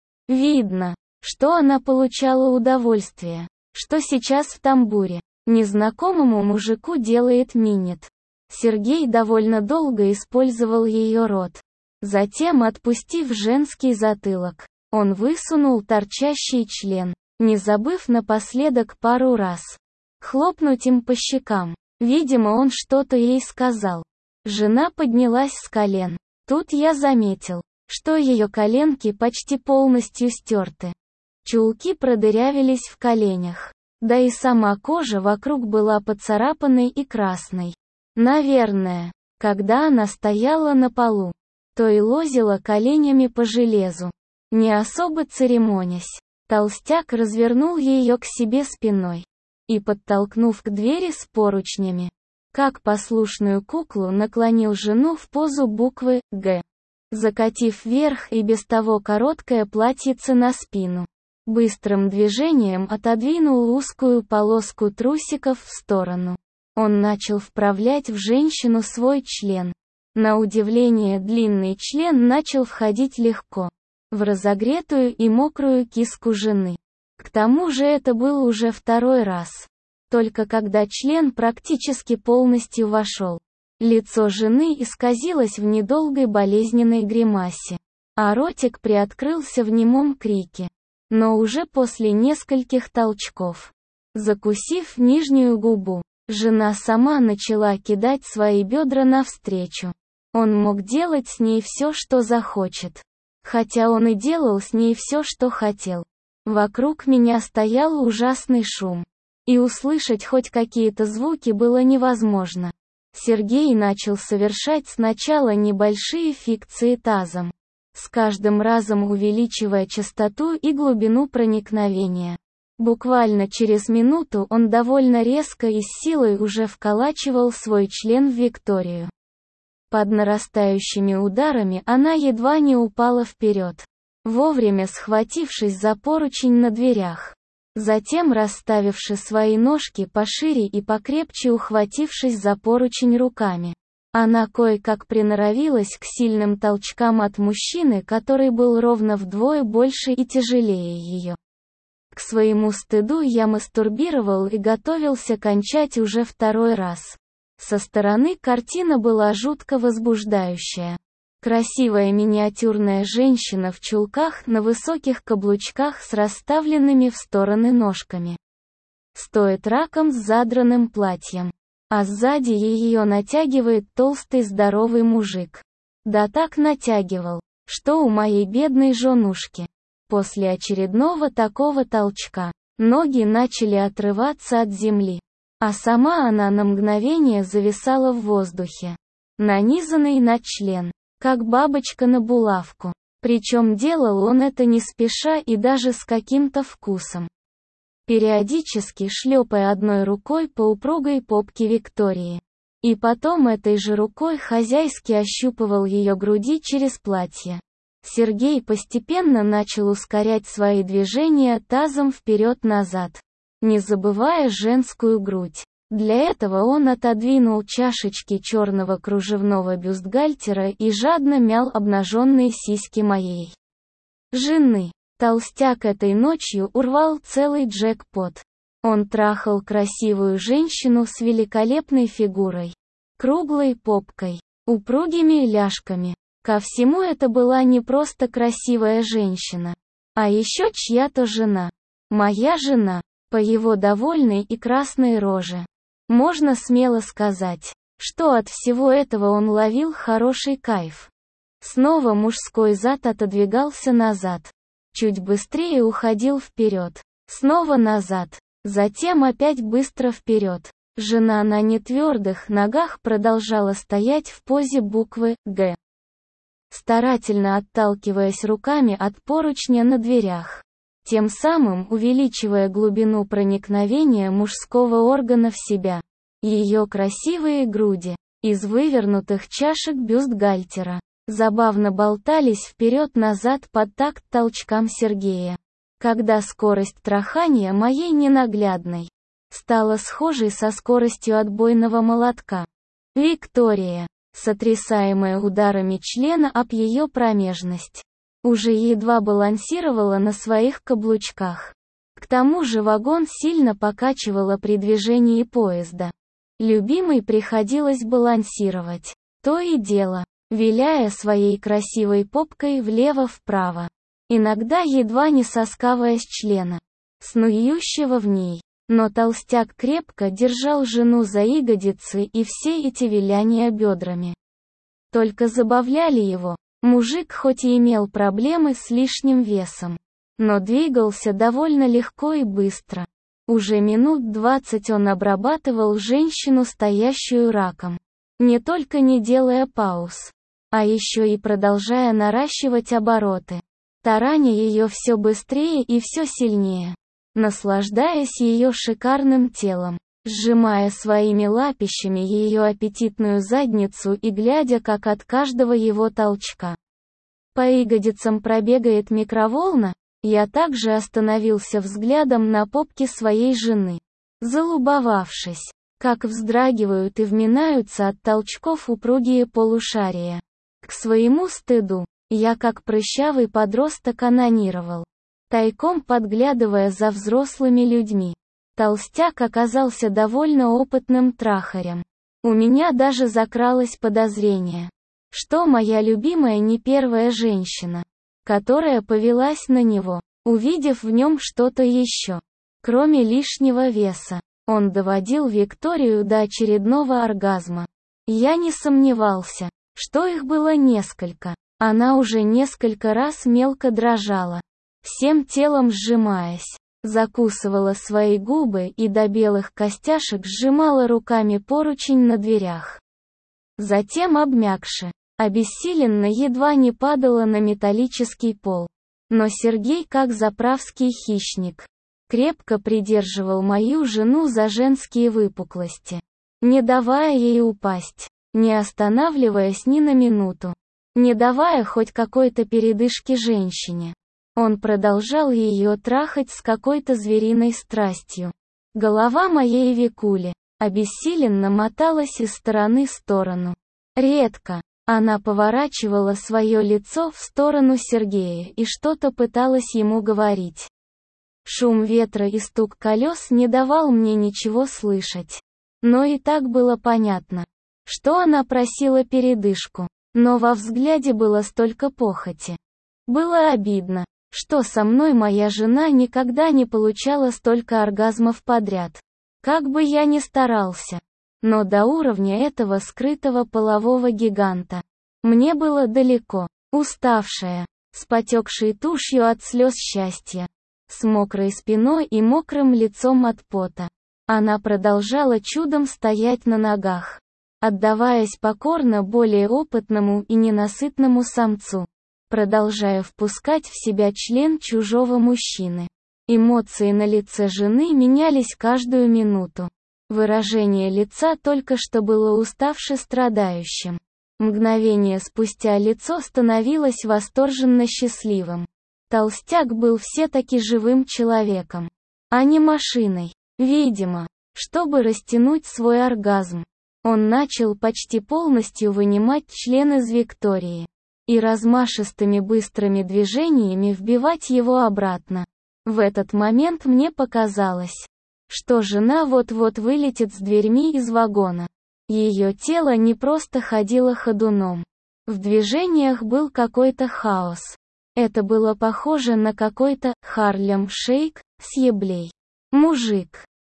Видно, что она получала удовольствие, что сейчас в тамбуре незнакомому мужику делает минет. Сергей довольно долго использовал ее рот. Затем, отпустив женский затылок, он высунул торчащий член, не забыв напоследок пару раз хлопнуть им по щекам. Видимо, он что-то ей сказал. Жена поднялась с колен. Тут я заметил, что ее коленки почти полностью стерты. Чулки продырявились в коленях. Да и сама кожа вокруг была поцарапанной и красной. Наверное, когда она стояла на полу, то и лозила коленями по железу. Не особо церемонясь, толстяк развернул ее к себе спиной и, подтолкнув к двери с поручнями, как послушную куклу, наклонил жену в позу буквы «Г», закатив вверх и без того короткое платьице на спину. Быстрым движением отодвинул узкую полоску трусиков в сторону. Он начал вправлять в женщину свой член. На удивление, длинный член начал входить легко в разогретую и мокрую киску жены. К тому же это был уже второй раз. Только когда член практически полностью вошел, лицо жены исказилось в недолгой болезненной гримасе, а ротик приоткрылся в немом крике. Но уже после нескольких толчков, закусив нижнюю губу, жена сама начала кидать свои бедра навстречу. Он мог делать с ней все, что захочет. Хотя он и делал с ней все, что хотел. Вокруг меня стоял ужасный шум. И услышать хоть какие-то звуки было невозможно. Сергей начал совершать сначала небольшие фикции тазом, с каждым разом увеличивая частоту и глубину проникновения. Буквально через минуту он довольно резко и с силой уже вколачивал свой член в Викторию. Под нарастающими ударами она едва не упала вперед, вовремя схватившись за поручень на дверях. Затем, расставивши свои ножки пошире и покрепче ухватившись за поручень руками, она кое-как приноровилась к сильным толчкам от мужчины, который был ровно вдвое больше и тяжелее ее. К своему стыду я мастурбировал и готовился кончать уже второй раз. Со стороны картина была жутко возбуждающая. Красивая миниатюрная женщина в чулках на высоких каблучках с расставленными в стороны ножками. Стоит раком с задранным платьем. А сзади ее натягивает толстый здоровый мужик. Да так натягивал, что у моей бедной женушки, после очередного такого толчка, ноги начали отрываться от земли. А сама она на мгновение зависала в воздухе, нанизанной на член, как бабочка на булавку. Причем делал он это не спеша и даже с каким-то вкусом, периодически шлепая одной рукой по упругой попке Виктории. И потом этой же рукой хозяйски ощупывал ее груди через платье. Сергей постепенно начал ускорять свои движения тазом вперед-назад, не забывая женскую грудь. Для этого он отодвинул чашечки черного кружевного бюстгальтера и жадно мял обнаженные сиськи моей жены. Толстяк этой ночью урвал целый джекпот. Он трахал красивую женщину с великолепной фигурой, круглой попкой, упругими ляжками. Ко всему это была не просто красивая женщина, а еще чья-то жена. Моя жена, по его довольной и красной роже. Можно смело сказать, что от всего этого он ловил хороший кайф. Снова мужской зад отодвигался назад. Чуть быстрее уходил вперед. Снова назад. Затем опять быстро вперед. Жена на нетвердых ногах продолжала стоять в позе буквы «Г», старательно отталкиваясь руками от поручня на дверях, тем самым увеличивая глубину проникновения мужского органа в себя. Ее красивые груди, из вывернутых чашек бюстгальтера, забавно болтались вперед-назад под такт толчкам Сергея. Когда скорость трахания моей ненаглядной стала схожей со скоростью отбойного молотка, Виктория, сотрясаемая ударами члена об ее промежность, уже едва балансировала на своих каблучках. К тому же вагон сильно покачивало при движении поезда. Любимой приходилось балансировать, то и дело, виляя своей красивой попкой влево-вправо, иногда едва не соскавая с члена, снующего в ней. Но толстяк крепко держал жену за ягодицы, и все эти виляния бедрами только забавляли его. Мужик хоть и имел проблемы с лишним весом, но двигался довольно легко и быстро. Уже минут 20 он обрабатывал женщину, стоящую раком, не только не делая пауз, а еще и продолжая наращивать обороты, тараня ее все быстрее и все сильнее, наслаждаясь ее шикарным телом, сжимая своими лапищами ее аппетитную задницу и глядя, как от каждого его толчка по ягодицам пробегает микроволна. Я также остановился взглядом на попке своей жены, залюбовавшись, как вздрагивают и вминаются от толчков упругие полушария. К своему стыду, я как прыщавый подросток онанировал, тайком подглядывая за взрослыми людьми. Толстяк оказался довольно опытным трахарем. У меня даже закралось подозрение, что моя любимая не первая женщина, которая повелась на него, увидев в нем что-то еще, кроме лишнего веса. Он доводил Викторию до очередного оргазма. Я не сомневался, что их было несколько. Она уже несколько раз мелко дрожала, всем телом сжимаясь, закусывала свои губы и до белых костяшек сжимала руками поручень на дверях. Затем, обмякши, обессиленно едва не падала на металлический пол. Но Сергей, как заправский хищник, крепко придерживал мою жену за женские выпуклости, не давая ей упасть, не останавливаясь ни на минуту, не давая хоть какой-то передышки женщине. Он продолжал ее трахать с какой-то звериной страстью. Голова моей Викули обессиленно моталась из стороны в сторону. Редко она поворачивала свое лицо в сторону Сергея и что-то пыталась ему говорить. Шум ветра и стук колес не давал мне ничего слышать. Но и так было понятно, что она просила передышку, но во взгляде было столько похоти. Было обидно, что со мной моя жена никогда не получала столько оргазмов подряд. Как бы я ни старался, но до уровня этого скрытого полового гиганта мне было далеко. Уставшая, с потекшей тушью от слез счастья, с мокрой спиной и мокрым лицом от пота, она продолжала чудом стоять на ногах, отдаваясь покорно более опытному и ненасытному самцу, продолжая впускать в себя член чужого мужчины. Эмоции на лице жены менялись каждую минуту. Выражение лица только что было уставше страдающим. Мгновение спустя лицо становилось восторженно счастливым. Толстяк был все-таки живым человеком, а не машиной. Видимо, чтобы растянуть свой оргазм, он начал почти полностью вынимать член из Виктории и размашистыми быстрыми движениями вбивать его обратно. В этот момент мне показалось, что жена вот-вот вылетит с дверьми из вагона. Ее тело не просто ходило ходуном. В движениях был какой-то хаос. Это было похоже на какой-то Харлем-шейк с еблей. Мужик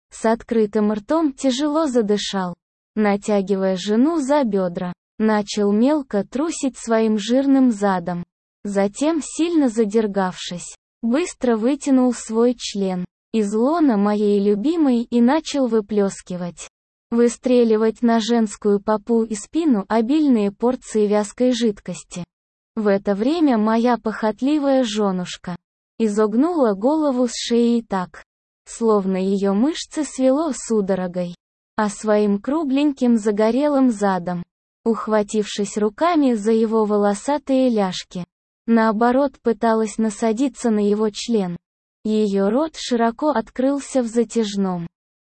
С открытым ртом тяжело задышал, натягивая жену за бедра. Начал мелко трусить своим жирным задом. Затем, сильно задергавшись, быстро вытянул свой член из лона моей любимой и начал выплескивать, выстреливать на женскую попу и спину обильные порции вязкой жидкости. В это время моя похотливая женушка изогнула голову с шеей так, словно ее мышцы свело судорогой, а своим кругленьким загорелым задом, ухватившись руками за его волосатые ляжки, наоборот пыталась насадиться на его член. Ее рот широко открылся в затяжном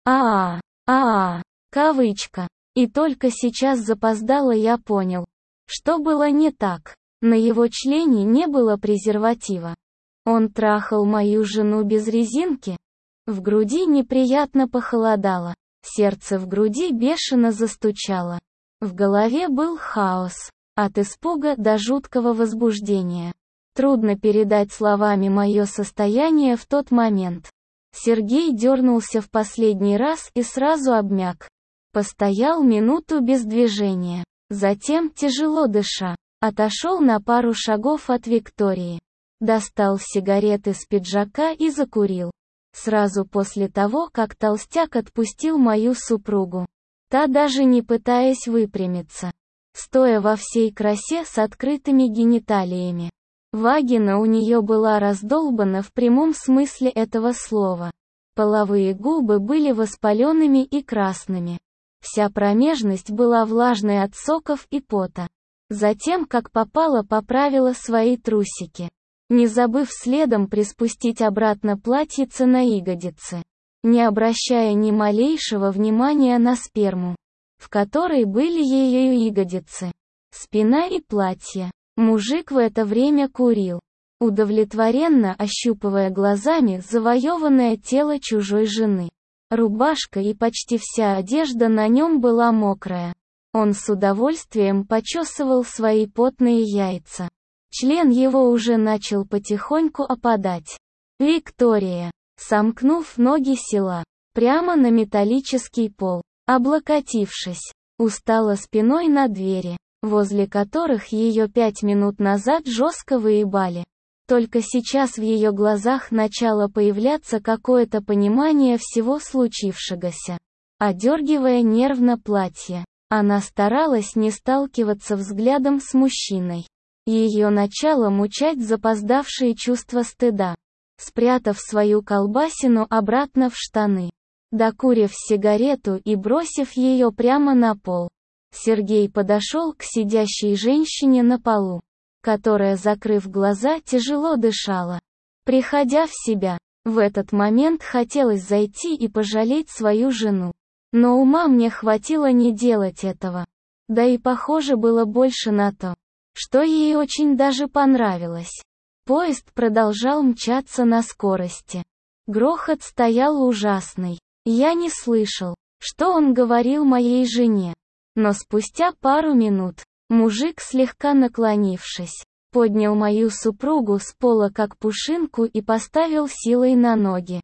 кавычка. И только сейчас запоздало я понял, что было не так. На его члене не было презерватива. Он трахал мою жену без резинки. В груди неприятно похолодало, сердце в груди бешено застучало. В голове был хаос, от испуга до жуткого возбуждения. Трудно передать словами мое состояние в тот момент. Сергей дернулся в последний раз и сразу обмяк. Постоял минуту без движения. Затем, тяжело дыша, отошел на пару шагов от Виктории. Достал сигареты с пиджака и закурил. Сразу после того, как толстяк отпустил мою супругу. Та даже не пытаясь выпрямиться, стоя во всей красе с открытыми гениталиями. Вагина у нее была раздолбана в прямом смысле этого слова. Половые губы были воспаленными и красными. Вся промежность была влажной от соков и пота. Затем, как попало, поправила свои трусики, не забыв следом приспустить обратно платьице на ягодицы, не обращая ни малейшего внимания на сперму, в которой были ее ягодицы, спина и платье. Мужик в это время курил, удовлетворенно ощупывая глазами завоеванное тело чужой жены. Рубашка и почти вся одежда на нем была мокрая. Он с удовольствием почесывал свои потные яйца. Член его уже начал потихоньку опадать. Виктория, сомкнув ноги, села прямо на металлический пол, облокотившись, устала спиной на двери, возле которых ее 5 минут назад жестко выебали. Только сейчас в ее глазах начало появляться какое-то понимание всего случившегося. Одергивая нервно платье, она старалась не сталкиваться взглядом с мужчиной. Ее начало мучать запоздавшие чувства стыда. Спрятав свою колбасину обратно в штаны, докурив сигарету и бросив ее прямо на пол, Сергей подошел к сидящей женщине на полу, которая, закрыв глаза, тяжело дышала, приходя в себя. В этот момент хотелось зайти и пожалеть свою жену. Но ума мне хватило не делать этого. Да и похоже было больше на то, что ей очень даже понравилось. Поезд продолжал мчаться на скорости. Грохот стоял ужасный. Я не слышал, что он говорил моей жене. Но спустя пару минут, мужик, слегка наклонившись, поднял мою супругу с пола как пушинку и поставил силой на ноги.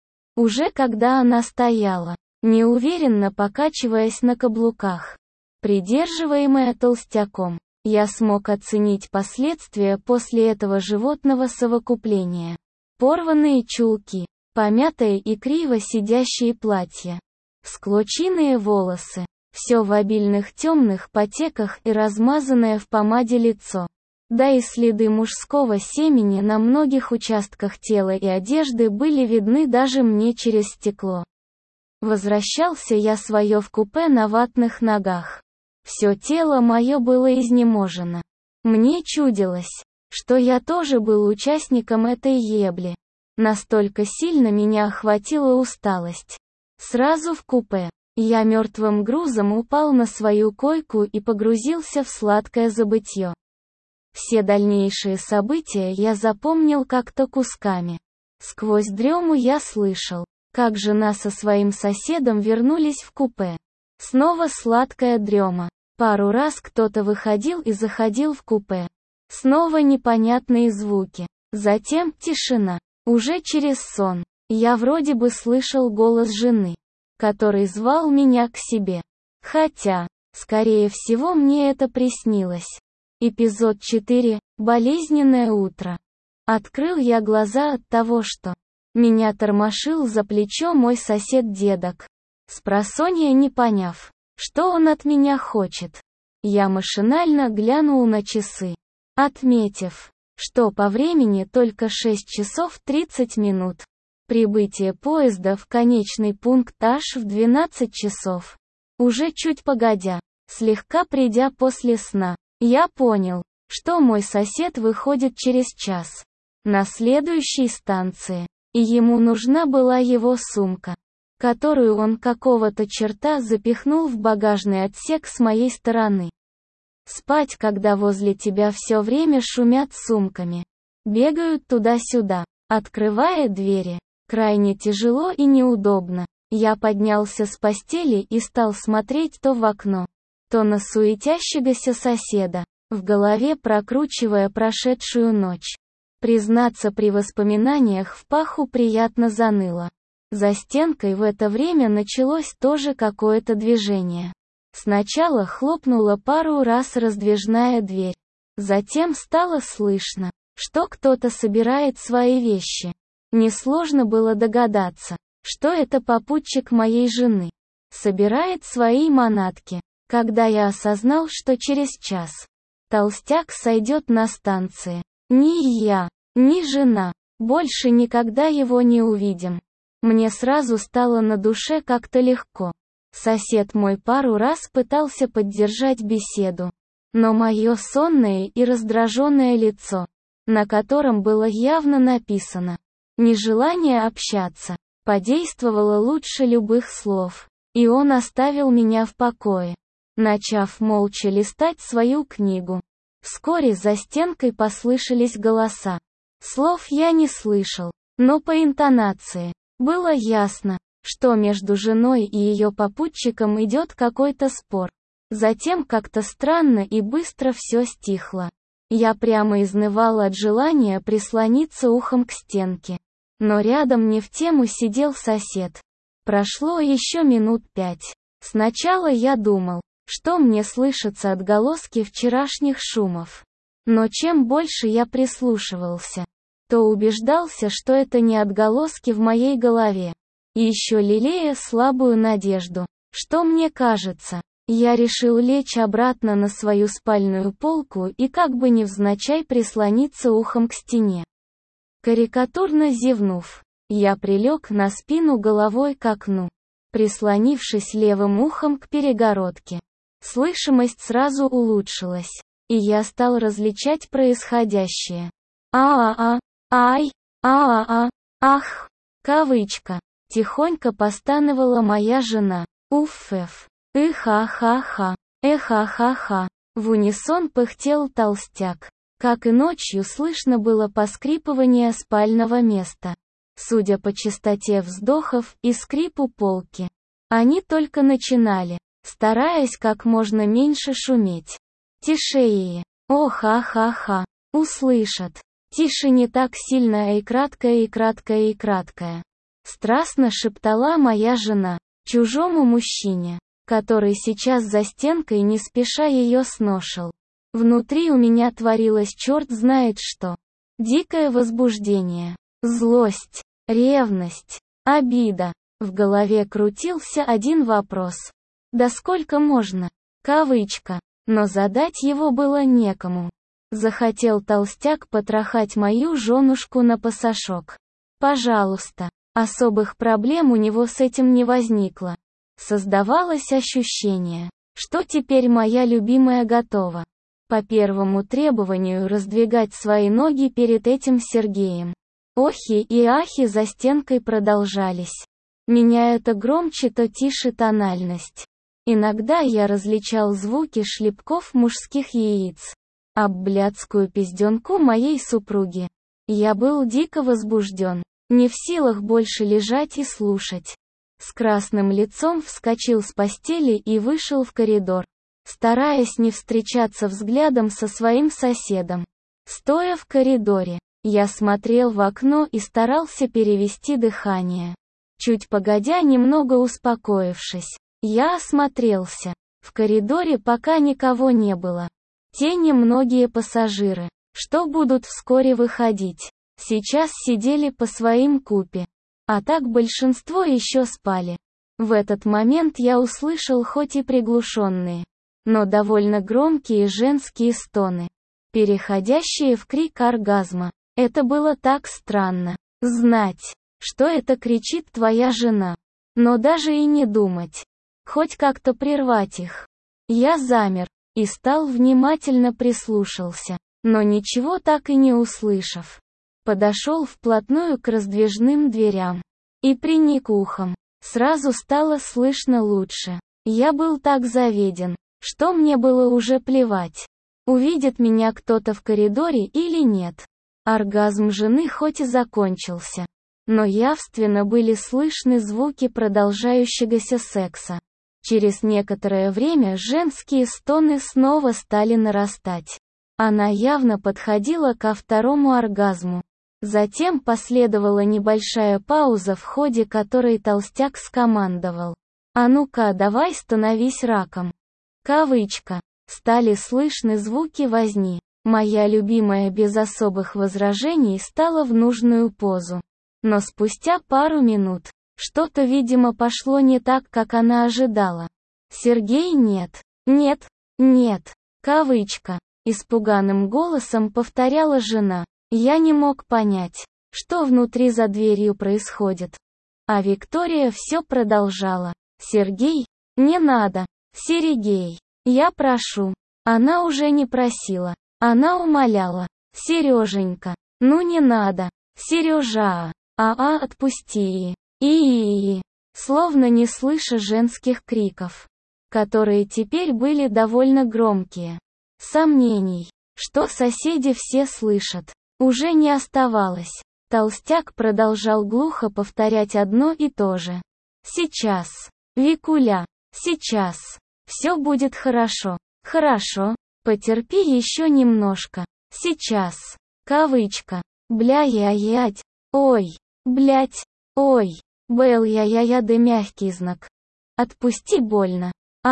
Уже когда она стояла, неуверенно покачиваясь на каблуках, придерживаемая толстяком, я смог оценить последствия после этого животного совокупления. Порванные чулки, помятые и криво сидящие платья, всклоченные волосы, все в обильных темных потеках и размазанное в помаде лицо. Да и следы мужского семени на многих участках тела и одежды были видны даже мне через стекло. Возвращался я свое в купе на ватных ногах. Все тело мое было изнеможено. Мне чудилось, что я тоже был участником этой ебли. Настолько сильно меня охватила усталость. Сразу в купе, я мертвым грузом упал на свою койку и погрузился в сладкое забытье. Все дальнейшие события я запомнил как-то кусками. Сквозь дрему я слышал, как жена со своим соседом вернулись в купе. Снова сладкая дрема. Пару раз кто-то выходил и заходил в купе. Снова непонятные звуки. Затем тишина. Уже через сон. Я вроде бы слышал голос жены. который звал меня к себе. Хотя, скорее всего, мне это приснилось. Эпизод 4. Болезненное утро. Открыл я глаза от того, что меня тормошил за плечо мой сосед-дедок. Спросонья не поняв, что он от меня хочет. Я машинально глянул на часы, отметив, что по времени только 6 часов 30 минут. Прибытие поезда в конечный пункт аж в 12 часов. Уже чуть погодя, слегка придя после сна, я понял, что мой сосед выходит через час. На следующей станции, и ему нужна была его сумка, которую он какого-то черта запихнул в багажный отсек с моей стороны. Спать, когда возле тебя все время шумят сумками, бегают туда-сюда, открывая двери, крайне тяжело и неудобно. Я поднялся с постели и стал смотреть то в окно, то на суетящегося соседа, в голове прокручивая прошедшую ночь. Признаться, при воспоминаниях в паху приятно заныло. За стенкой в это время началось тоже какое-то движение. Сначала хлопнула пару раз раздвижная дверь. Затем стало слышно, что кто-то собирает свои вещи. Несложно было догадаться, что это попутчик моей жены. Собирает свои манатки. Когда я осознал, что через час толстяк сойдет на станции, ни я, ни жена больше никогда его не увидим. Мне сразу стало на душе как-то легко. Сосед мой пару раз пытался поддержать беседу, но мое сонное и раздраженное лицо, на котором было явно написано «нежелание общаться», подействовало лучше любых слов, и он оставил меня в покое, начав молча листать свою книгу. Вскоре за стенкой послышались голоса. Слов я не слышал, но по интонации было ясно, что между женой и ее попутчиком идет какой-то спор. Затем как-то странно и быстро все стихло. Я прямо изнывал от желания прислониться ухом к стенке. Но рядом не в тему сидел сосед. Прошло еще минут 5. Сначала я думал, что мне слышатся отголоски вчерашних шумов. Но чем больше я прислушивался, то убеждался, что это не отголоски в моей голове. И еще лелея слабую надежду, что мне кажется, я решил лечь обратно на свою спальную полку и как бы невзначай прислониться ухом к стене. Карикатурно зевнув, я прилег на спину головой к окну, прислонившись левым ухом к перегородке. Слышимость сразу улучшилась, и я стал различать происходящее. «А-а-а, ай, а-а-а, ах», кавычка. Тихонько постановала моя жена. «Уф-эф, ха-ха-ха, ха-ха-ха». В унисон пыхтел толстяк. Как и ночью слышно было поскрипывание спального места. Судя по частоте вздохов и скрипу полки, они только начинали, стараясь как можно меньше шуметь. «Тишее! О, ха-ха-ха! Услышат! Тише не так сильно, и краткое, и краткое, и краткое!» Страстно шептала моя жена чужому мужчине, который сейчас за стенкой не спеша ее сношил. Внутри у меня творилось черт знает что. Дикое возбуждение, злость, ревность, обида. В голове крутился один вопрос. «Да сколько можно?» Кавычка. Но задать его было некому. Захотел толстяк потрахать мою женушку на пасашок. Пожалуйста. Особых проблем у него с этим не возникло. Создавалось ощущение, что теперь моя любимая готова по первому требованию раздвигать свои ноги перед этим Сергеем. Охи и ахи за стенкой продолжались. Меняя то громче, то тише тональность. Иногда я различал звуки шлепков мужских яиц об блядскую пизденку моей супруги. Я был дико возбужден. Не в силах больше лежать и слушать. С красным лицом вскочил с постели и вышел в коридор, стараясь не встречаться взглядом со своим соседом. Стоя в коридоре, я смотрел в окно и старался перевести дыхание. Чуть погодя, немного успокоившись, я осмотрелся. В коридоре пока никого не было. Те немногие пассажиры, что будут вскоре выходить, сейчас сидели по своим купе. А так большинство еще спали. В этот момент я услышал хоть и приглушенные, но довольно громкие женские стоны, переходящие в крик оргазма. Это было так странно. Знать, что это кричит твоя жена. Но даже и не думать. Хоть как-то прервать их. Я замер и стал внимательно прислушался, но ничего так и не услышав. Подошел вплотную к раздвижным дверям и приник ухом. Сразу стало слышно лучше. Я был так заведен, что мне было уже плевать, увидит меня кто-то в коридоре или нет. Оргазм жены хоть и закончился, но явственно были слышны звуки продолжающегося секса. Через некоторое время женские стоны снова стали нарастать. Она явно подходила ко второму оргазму. Затем последовала небольшая пауза, в ходе которой толстяк скомандовал: «А ну-ка, давай становись раком». Кавычка. Стали слышны звуки возни. Моя любимая без особых возражений стала в нужную позу. Но спустя пару минут, что-то, видимо, пошло не так, как она ожидала. «Сергей, нет, нет, нет», кавычка, испуганным голосом повторяла жена. Я не мог понять, что внутри за дверью происходит. А Виктория все продолжала. «Сергей, не надо, Сергей, я прошу». Она уже не просила, она умоляла. «Сереженька, ну не надо, Сережа, отпусти». И словно не слыша женских криков, которые теперь были довольно громкие. Сомнений, что соседи все слышат, уже не оставалось. Толстяк продолжал глухо повторять одно и то же. «Сейчас, Викуля, сейчас. Все будет хорошо. Хорошо. Потерпи еще немножко. Сейчас». Кавычка. «Бля-я-ять. Ой. Блять. Ой. Бэл-я-я-я» да мягкий знак. «Отпусти, больно.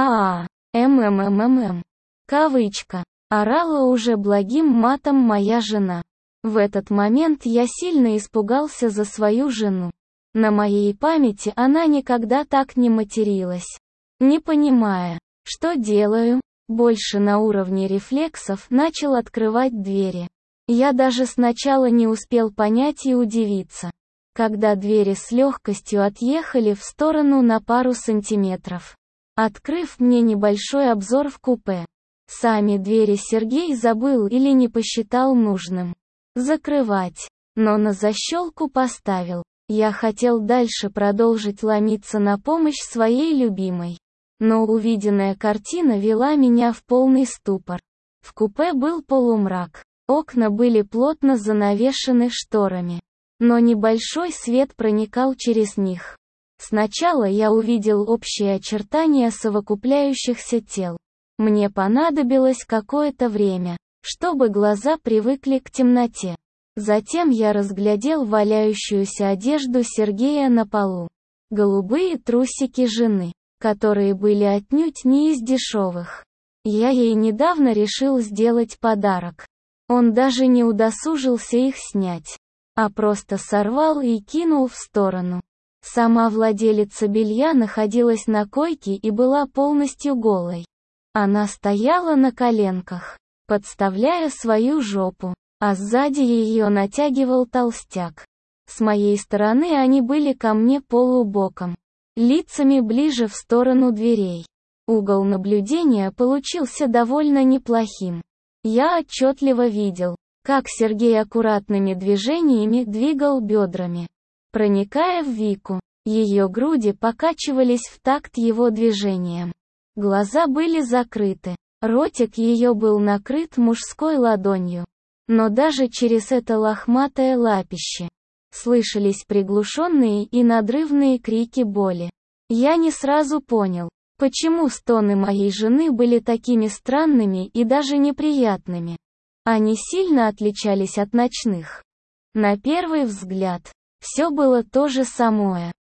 Кавычка. Орала уже благим матом моя жена. В этот момент я сильно испугался за свою жену. На моей памяти она никогда так не материлась. Не понимая, что делаю, больше на уровне рефлексов начал открывать двери. Я даже сначала не успел понять и удивиться, когда двери с легкостью отъехали в сторону на пару сантиметров, открыв мне небольшой обзор в купе. Сами двери Сергей забыл или не посчитал нужным закрывать, но на защелку поставил. Я хотел дальше продолжить ломиться на помощь своей любимой, но увиденная картина вела меня в полный ступор. В купе был полумрак, окна были плотно занавешены шторами, но небольшой свет проникал через них. Сначала я увидел общие очертания совокупляющихся тел. Мне понадобилось какое-то время, чтобы глаза привыкли к темноте. Затем я разглядел валяющуюся одежду Сергея на полу. Голубые трусики жены, которые были отнюдь не из дешевых. Я ей недавно решил сделать подарок. Он даже не удосужился их снять, а просто сорвал и кинул в сторону. Сама владелица белья находилась на койке и была полностью голой. Она стояла на коленках, подставляя свою жопу, а сзади ее натягивал толстяк. С моей стороны они были ко мне полубоком, лицами ближе в сторону дверей. Угол наблюдения получился довольно неплохим. Я отчетливо видел, как Сергей аккуратными движениями двигал бедрами, проникая в Вику. Ее груди покачивались в такт его движениям. Глаза были закрыты, ротик ее был накрыт мужской ладонью. Но даже через это лохматое лапище слышались приглушенные и надрывные крики боли. Я не сразу понял, почему стоны моей жены были такими странными и даже неприятными. Они сильно отличались от ночных. На первый взгляд, все было то же самое,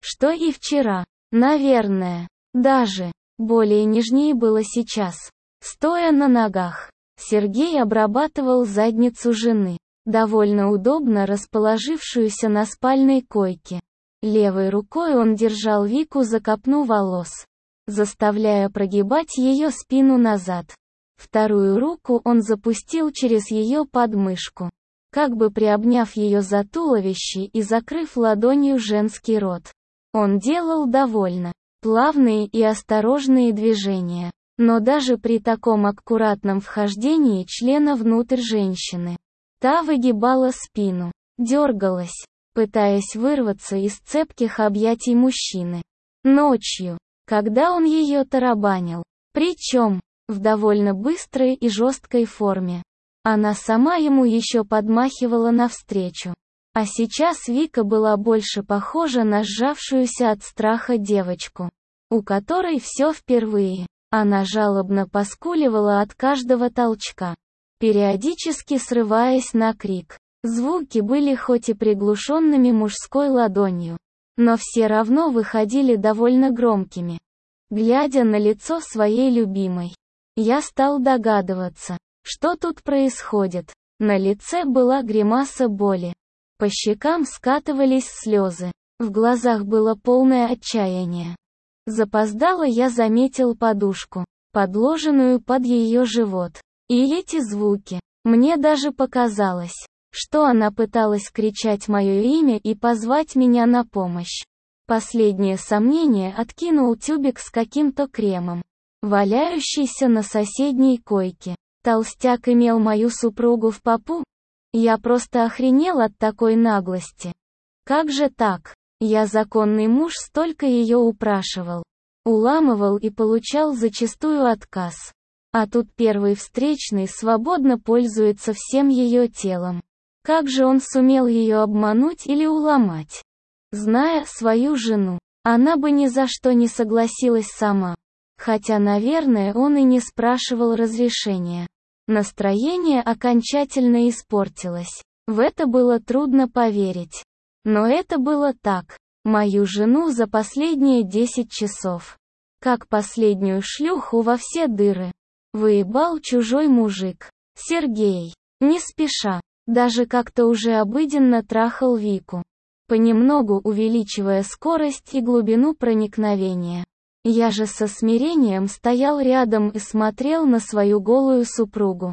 что и вчера. Наверное, даже более нежнее было сейчас. Стоя на ногах, Сергей обрабатывал задницу жены, довольно удобно расположившуюся на спальной койке. Левой рукой он держал Вику за копну волос, заставляя прогибать ее спину назад. Вторую руку он запустил через ее подмышку, как бы приобняв ее за туловище и закрыв ладонью женский рот. Он делал довольно плавные и осторожные движения, но даже при таком аккуратном вхождении члена внутрь женщины, та выгибала спину, дергалась, пытаясь вырваться из цепких объятий мужчины. Ночью, когда он ее тарабанил, причем в довольно быстрой и жесткой форме, она сама ему еще подмахивала навстречу. А сейчас Вика была больше похожа на сжавшуюся от страха девочку, у которой все впервые. Она жалобно поскуливала от каждого толчка, периодически срываясь на крик. Звуки были хоть и приглушенными мужской ладонью, но все равно выходили довольно громкими. Глядя на лицо своей любимой, я стал догадываться, что тут происходит. На лице была гримаса боли. По щекам скатывались слезы. В глазах было полное отчаяние. Запоздало я заметил подушку, подложенную под ее живот. И эти звуки. Мне даже показалось, что она пыталась кричать мое имя и позвать меня на помощь. Последнее сомнение откинул тюбик с каким-то кремом, валяющийся на соседней койке. Толстяк имел мою супругу в попу? Я просто охренел от такой наглости. Как же так? Я законный муж столько ее упрашивал, уламывал и получал зачастую отказ. А тут первый встречный свободно пользуется всем ее телом. Как же он сумел ее обмануть или уломать? Зная свою жену, она бы ни за что не согласилась сама. Хотя, наверное, он и не спрашивал разрешения. Настроение окончательно испортилось. В это было трудно поверить. Но это было так. Мою жену за последние 10 часов, как последнюю шлюху во все дыры, выебал чужой мужик. Сергей, не спеша, даже как-то уже обыденно трахал Вику, понемногу увеличивая скорость и глубину проникновения. Я же со смирением стоял рядом и смотрел на свою голую супругу,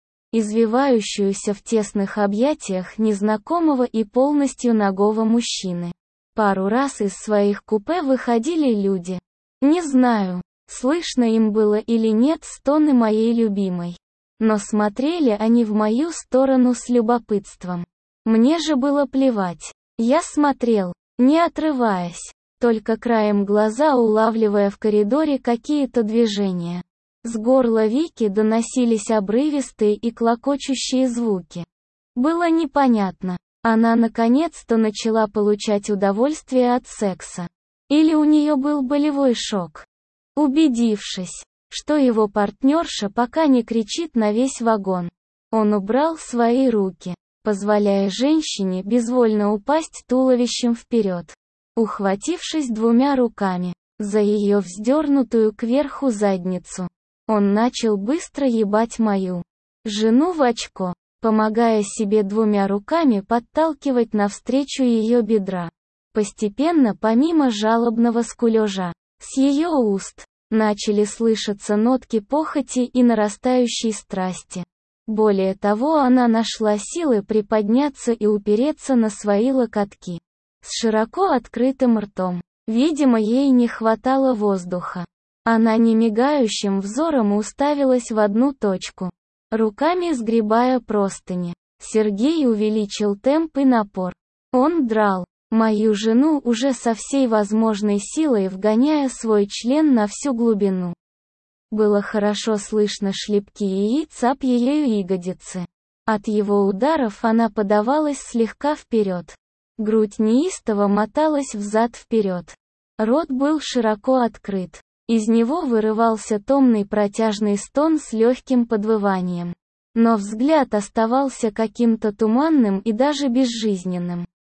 извивающуюся в тесных объятиях незнакомого и полностью нагого мужчины. Пару раз из своих купе выходили люди. Не знаю, слышно им было или нет стоны моей любимой. Но смотрели они в мою сторону с любопытством. Мне же было плевать. Я смотрел, не отрываясь, только краем глаза улавливая в коридоре какие-то движения. С горла Вики доносились обрывистые и клокочущие звуки. Было непонятно, она наконец-то начала получать удовольствие от секса. Или у нее был болевой шок. Убедившись, что его партнерша пока не кричит на весь вагон, он убрал свои руки, позволяя женщине безвольно упасть туловищем вперед. Ухватившись двумя руками за ее вздернутую кверху задницу, он начал быстро ебать мою жену в очко, помогая себе двумя руками подталкивать навстречу ее бедра. Постепенно, помимо жалобного скулежа, с ее уст начали слышаться нотки похоти и нарастающей страсти. Более того, она нашла силы приподняться и упереться на свои локотки. С широко открытым ртом. Видимо, ей не хватало воздуха. Она немигающим взором уставилась в одну точку, руками сгребая простыни. Сергей увеличил темп и напор. Он драл мою жену уже со всей возможной силой, вгоняя свой член на всю глубину. Было хорошо слышно шлепки яиц об ее ягодицы. От его ударов она подавалась слегка вперед. Грудь неистово моталась взад-вперед. Рот был широко открыт. Из него вырывался томный протяжный стон с легким подвыванием. Но взгляд оставался каким-то туманным и даже безжизненным.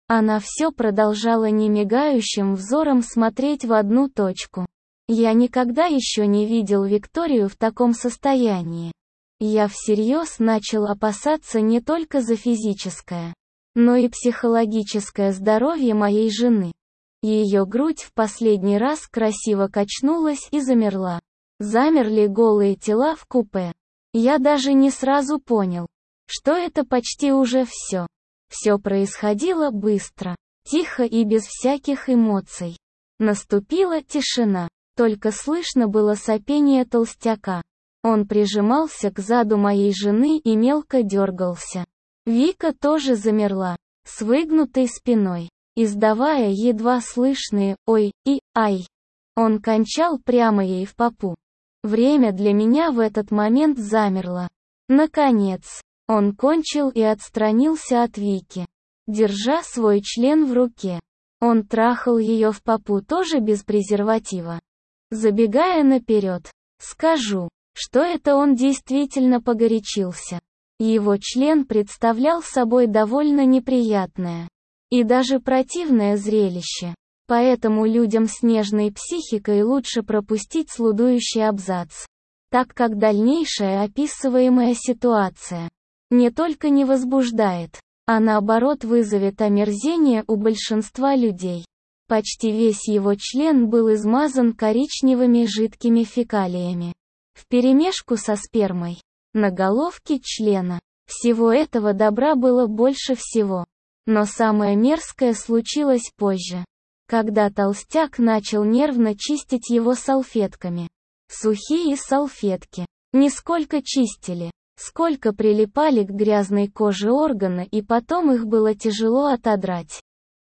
Она все продолжала немигающим взором смотреть в одну точку. Я никогда еще не видел Викторию в таком состоянии. Я всерьез начал опасаться не только за физическое, но и психологическое здоровье моей жены. Ее грудь в последний раз красиво качнулась и замерла. Замерли голые тела в купе. Я даже не сразу понял, что это почти уже все. Все происходило быстро, тихо и без всяких эмоций. Наступила тишина, только слышно было сопение толстяка. Он прижимался к заду моей жены и мелко дергался. Вика тоже замерла, с выгнутой спиной, издавая едва слышные «ой» и «ай». Он кончал прямо ей в попу. Время для меня в этот момент замерло. Наконец, он кончил и отстранился от Вики, держа свой член в руке. Он трахал ее в попу тоже без презерватива. Забегая наперед, скажу, что это он действительно погорячился. Его член представлял собой довольно неприятное и даже противное зрелище. Поэтому людям с нежной психикой лучше пропустить следующий абзац, так как дальнейшая описываемая ситуация не только не возбуждает, а наоборот вызовет омерзение у большинства людей. Почти весь его член был измазан коричневыми жидкими фекалиями, вперемешку со спермой, на головке члена. Всего этого добра было больше всего. Но самое мерзкое случилось позже, когда толстяк начал нервно чистить его салфетками. Сухие салфетки не сколько чистили, сколько прилипали к грязной коже органа, и потом их было тяжело отодрать.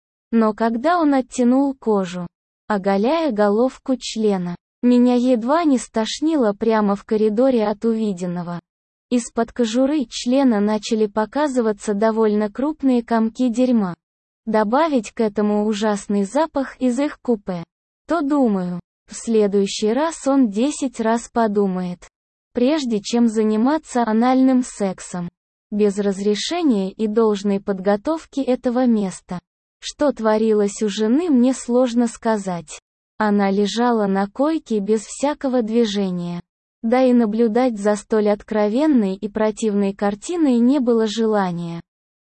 Но когда он оттянул кожу, оголяя головку члена, меня едва не стошнило прямо в коридоре от увиденного. Из-под кожуры члена начали показываться довольно крупные комки дерьма. Добавить к этому ужасный запах из их купе, то думаю, в следующий раз он 10 раз подумает, прежде чем заниматься анальным сексом, без разрешения и должной подготовки этого места. Что творилось у жены, мне сложно сказать. Она лежала на койке без всякого движения. Да и наблюдать за столь откровенной и противной картиной не было желания.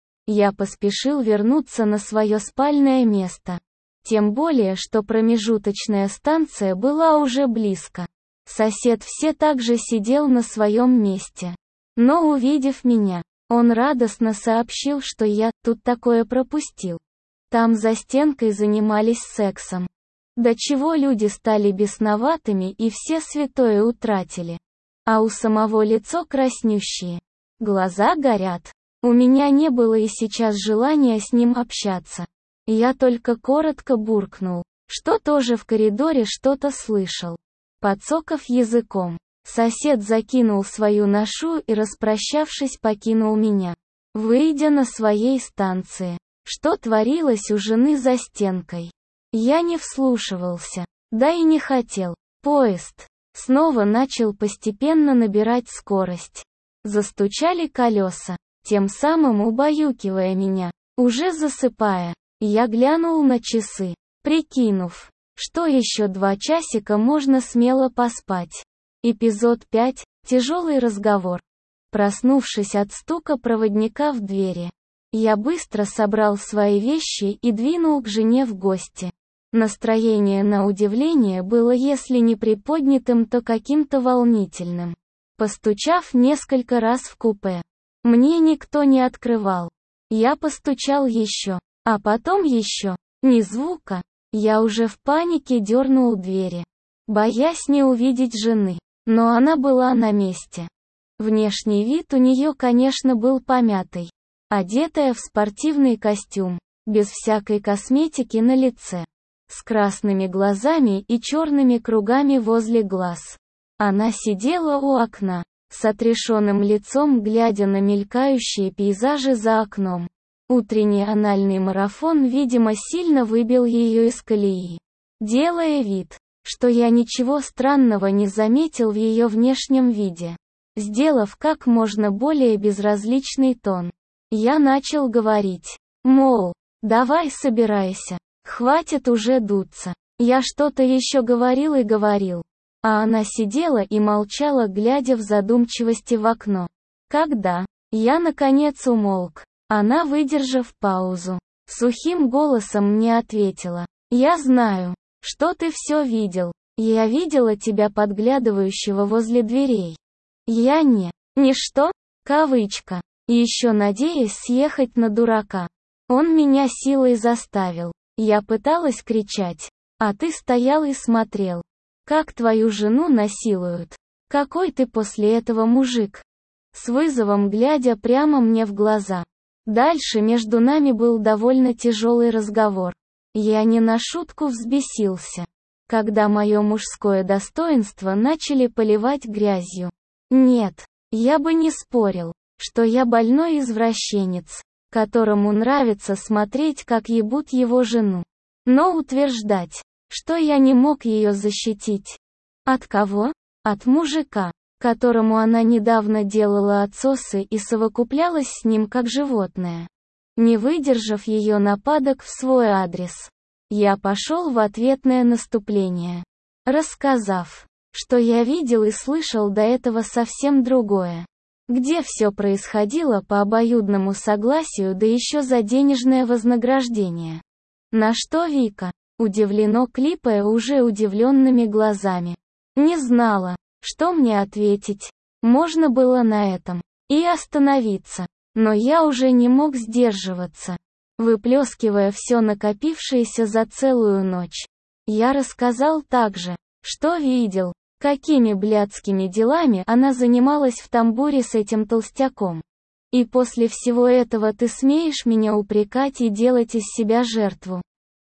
Я поспешил вернуться на свое спальное место. Тем более, что промежуточная станция была уже близко. Сосед все так же сидел на своем месте. Но увидев меня, он радостно сообщил, что я тут такое пропустил. Там за стенкой занимались сексом. До чего люди стали бесноватыми и все святое утратили. А у самого лицо краснющее. Глаза горят. У меня не было и сейчас желания с ним общаться. Я только коротко буркнул, что тоже в коридоре что-то слышал. Подсокав языком, сосед закинул свою ношу и, распрощавшись, покинул меня. Выйдя на своей станции, что творилось у жены за стенкой, я не вслушивался, да и не хотел. Поезд снова начал постепенно набирать скорость. Застучали колеса, тем самым убаюкивая меня. Уже засыпая, я глянул на часы, прикинув, что еще 2 часика можно смело поспать. Эпизод 5. Тяжелый разговор. Проснувшись от стука проводника в двери, я быстро собрал свои вещи и двинул к жене в гости. Настроение на удивление было если не приподнятым, то каким-то волнительным. Постучав несколько раз в купе, мне никто не открывал. Я постучал еще, а потом еще. Ни звука. Я уже в панике дернул двери, боясь не увидеть жены. Но она была на месте. Внешний вид у нее, конечно, был помятый. Одетая в спортивный костюм, без всякой косметики на лице, с красными глазами и черными кругами возле глаз. Она сидела у окна, с отрешенным лицом, глядя на мелькающие пейзажи за окном. Утренний анальный марафон, видимо, сильно выбил ее из колеи. Делая вид, что я ничего странного не заметил в ее внешнем виде, сделав как можно более безразличный тон, я начал говорить, мол, Давай собирайся. Хватит уже дуться. Я что-то еще говорил и говорил. А она сидела и молчала, глядя в задумчивости в окно. Когда я наконец умолк, она, выдержав паузу, сухим голосом мне ответила. Я знаю, что ты все видел. Я видела тебя подглядывающего возле дверей. Я не что, кавычка, еще надеясь съехать на дурака. Он меня силой заставил. Я пыталась кричать, а ты стоял и смотрел, как твою жену насилуют. Какой ты после этого мужик? С вызовом глядя прямо мне в глаза. Дальше между нами был довольно тяжелый разговор. Я не на шутку взбесился, когда мое мужское достоинство начали поливать грязью. Нет, я бы не спорил, что я больной извращенец, которому нравится смотреть, как ебут его жену. Но утверждать, что я не мог ее защитить. От кого? От мужика, которому она недавно делала отсосы и совокуплялась с ним как животное. Не выдержав ее нападок в свой адрес, я пошел в ответное наступление, рассказав, что я видел и слышал до этого совсем другое. Где все происходило по обоюдному согласию, да еще за денежное вознаграждение. На что Вика, удивленно клипая уже удивленными глазами, не знала, что мне ответить. Можно было на этом и остановиться, но я уже не мог сдерживаться. Выплескивая все накопившееся за целую ночь, я рассказал также, что видел, какими блядскими делами она занималась в тамбуре с этим толстяком. И после всего этого ты смеешь меня упрекать и делать из себя жертву?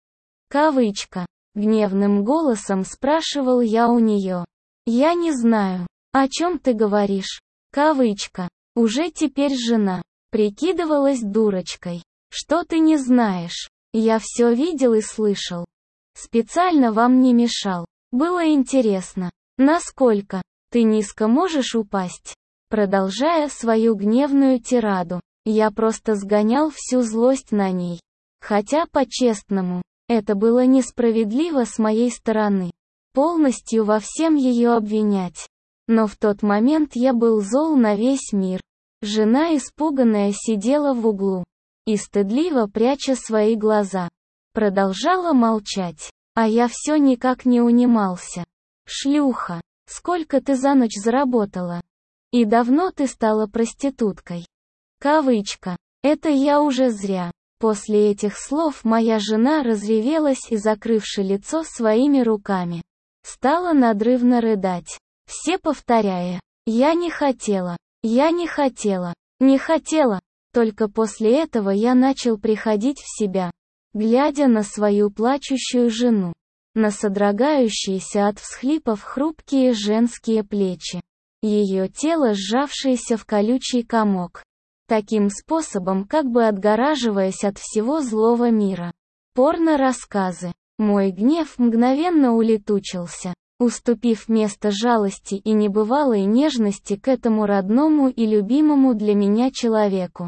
Кавычка. Гневным голосом спрашивал я у нее. Я не знаю, о чем ты говоришь. Кавычка. Уже теперь жена. Прикидывалась дурочкой. Что ты не знаешь? Я все видел и слышал. Специально вам не мешал. Было интересно, насколько ты низко можешь упасть. Продолжая свою гневную тираду, я просто сгонял всю злость на ней. Хотя, по-честному, это было несправедливо с моей стороны. Полностью во всем ее обвинять. Но в тот момент я был зол на весь мир. Жена, испуганная, сидела в углу и, стыдливо пряча свои глаза, продолжала молчать, а я все никак не унимался. Шлюха, сколько ты за ночь заработала? И давно ты стала проституткой? Кавычка. Это я уже зря. После этих слов моя жена разревелась и, закрывши лицо своими руками, стала надрывно рыдать, все повторяя: «Я не хотела, я не хотела, не хотела». Только после этого я начал приходить в себя, глядя на свою плачущую жену, на содрогающиеся от всхлипов хрупкие женские плечи, ее тело, сжавшееся в колючий комок, таким способом как бы отгораживаясь от всего злого мира. Порно-рассказы. Мой гнев мгновенно улетучился, уступив место жалости и небывалой нежности к этому родному и любимому для меня человеку.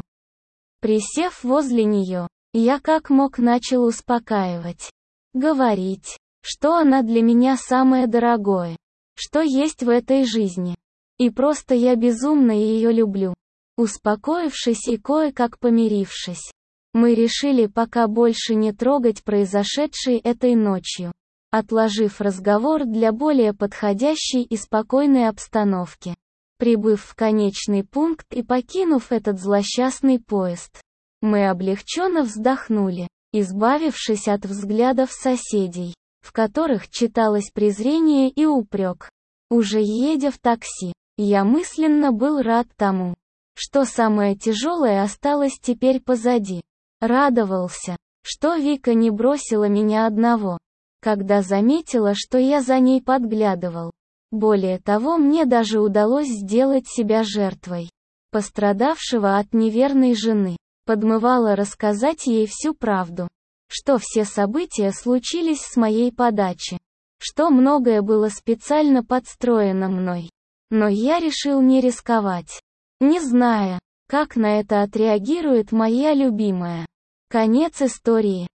Присев возле нее, я как мог начал успокаивать. Говорить, что она для меня самое дорогое, что есть в этой жизни. И просто я безумно ее люблю. Успокоившись и кое-как помирившись, мы решили пока больше не трогать произошедшей этой ночью, отложив разговор для более подходящей и спокойной обстановки. Прибыв в конечный пункт и покинув этот злосчастный поезд, мы облегченно вздохнули, избавившись от взглядов соседей, в которых читалось презрение и упрек. Уже едя в такси, я мысленно был рад тому, что самое тяжелое осталось теперь позади. Радовался, что Вика не бросила меня одного, когда заметила, что я за ней подглядывал. Более того, мне даже удалось сделать себя жертвой пострадавшего от неверной жены. Подмывала рассказать ей всю правду, что все события случились с моей подачи, что многое было специально подстроено мной. Но я решил не рисковать, не зная, как на это отреагирует моя любимая. Конец истории.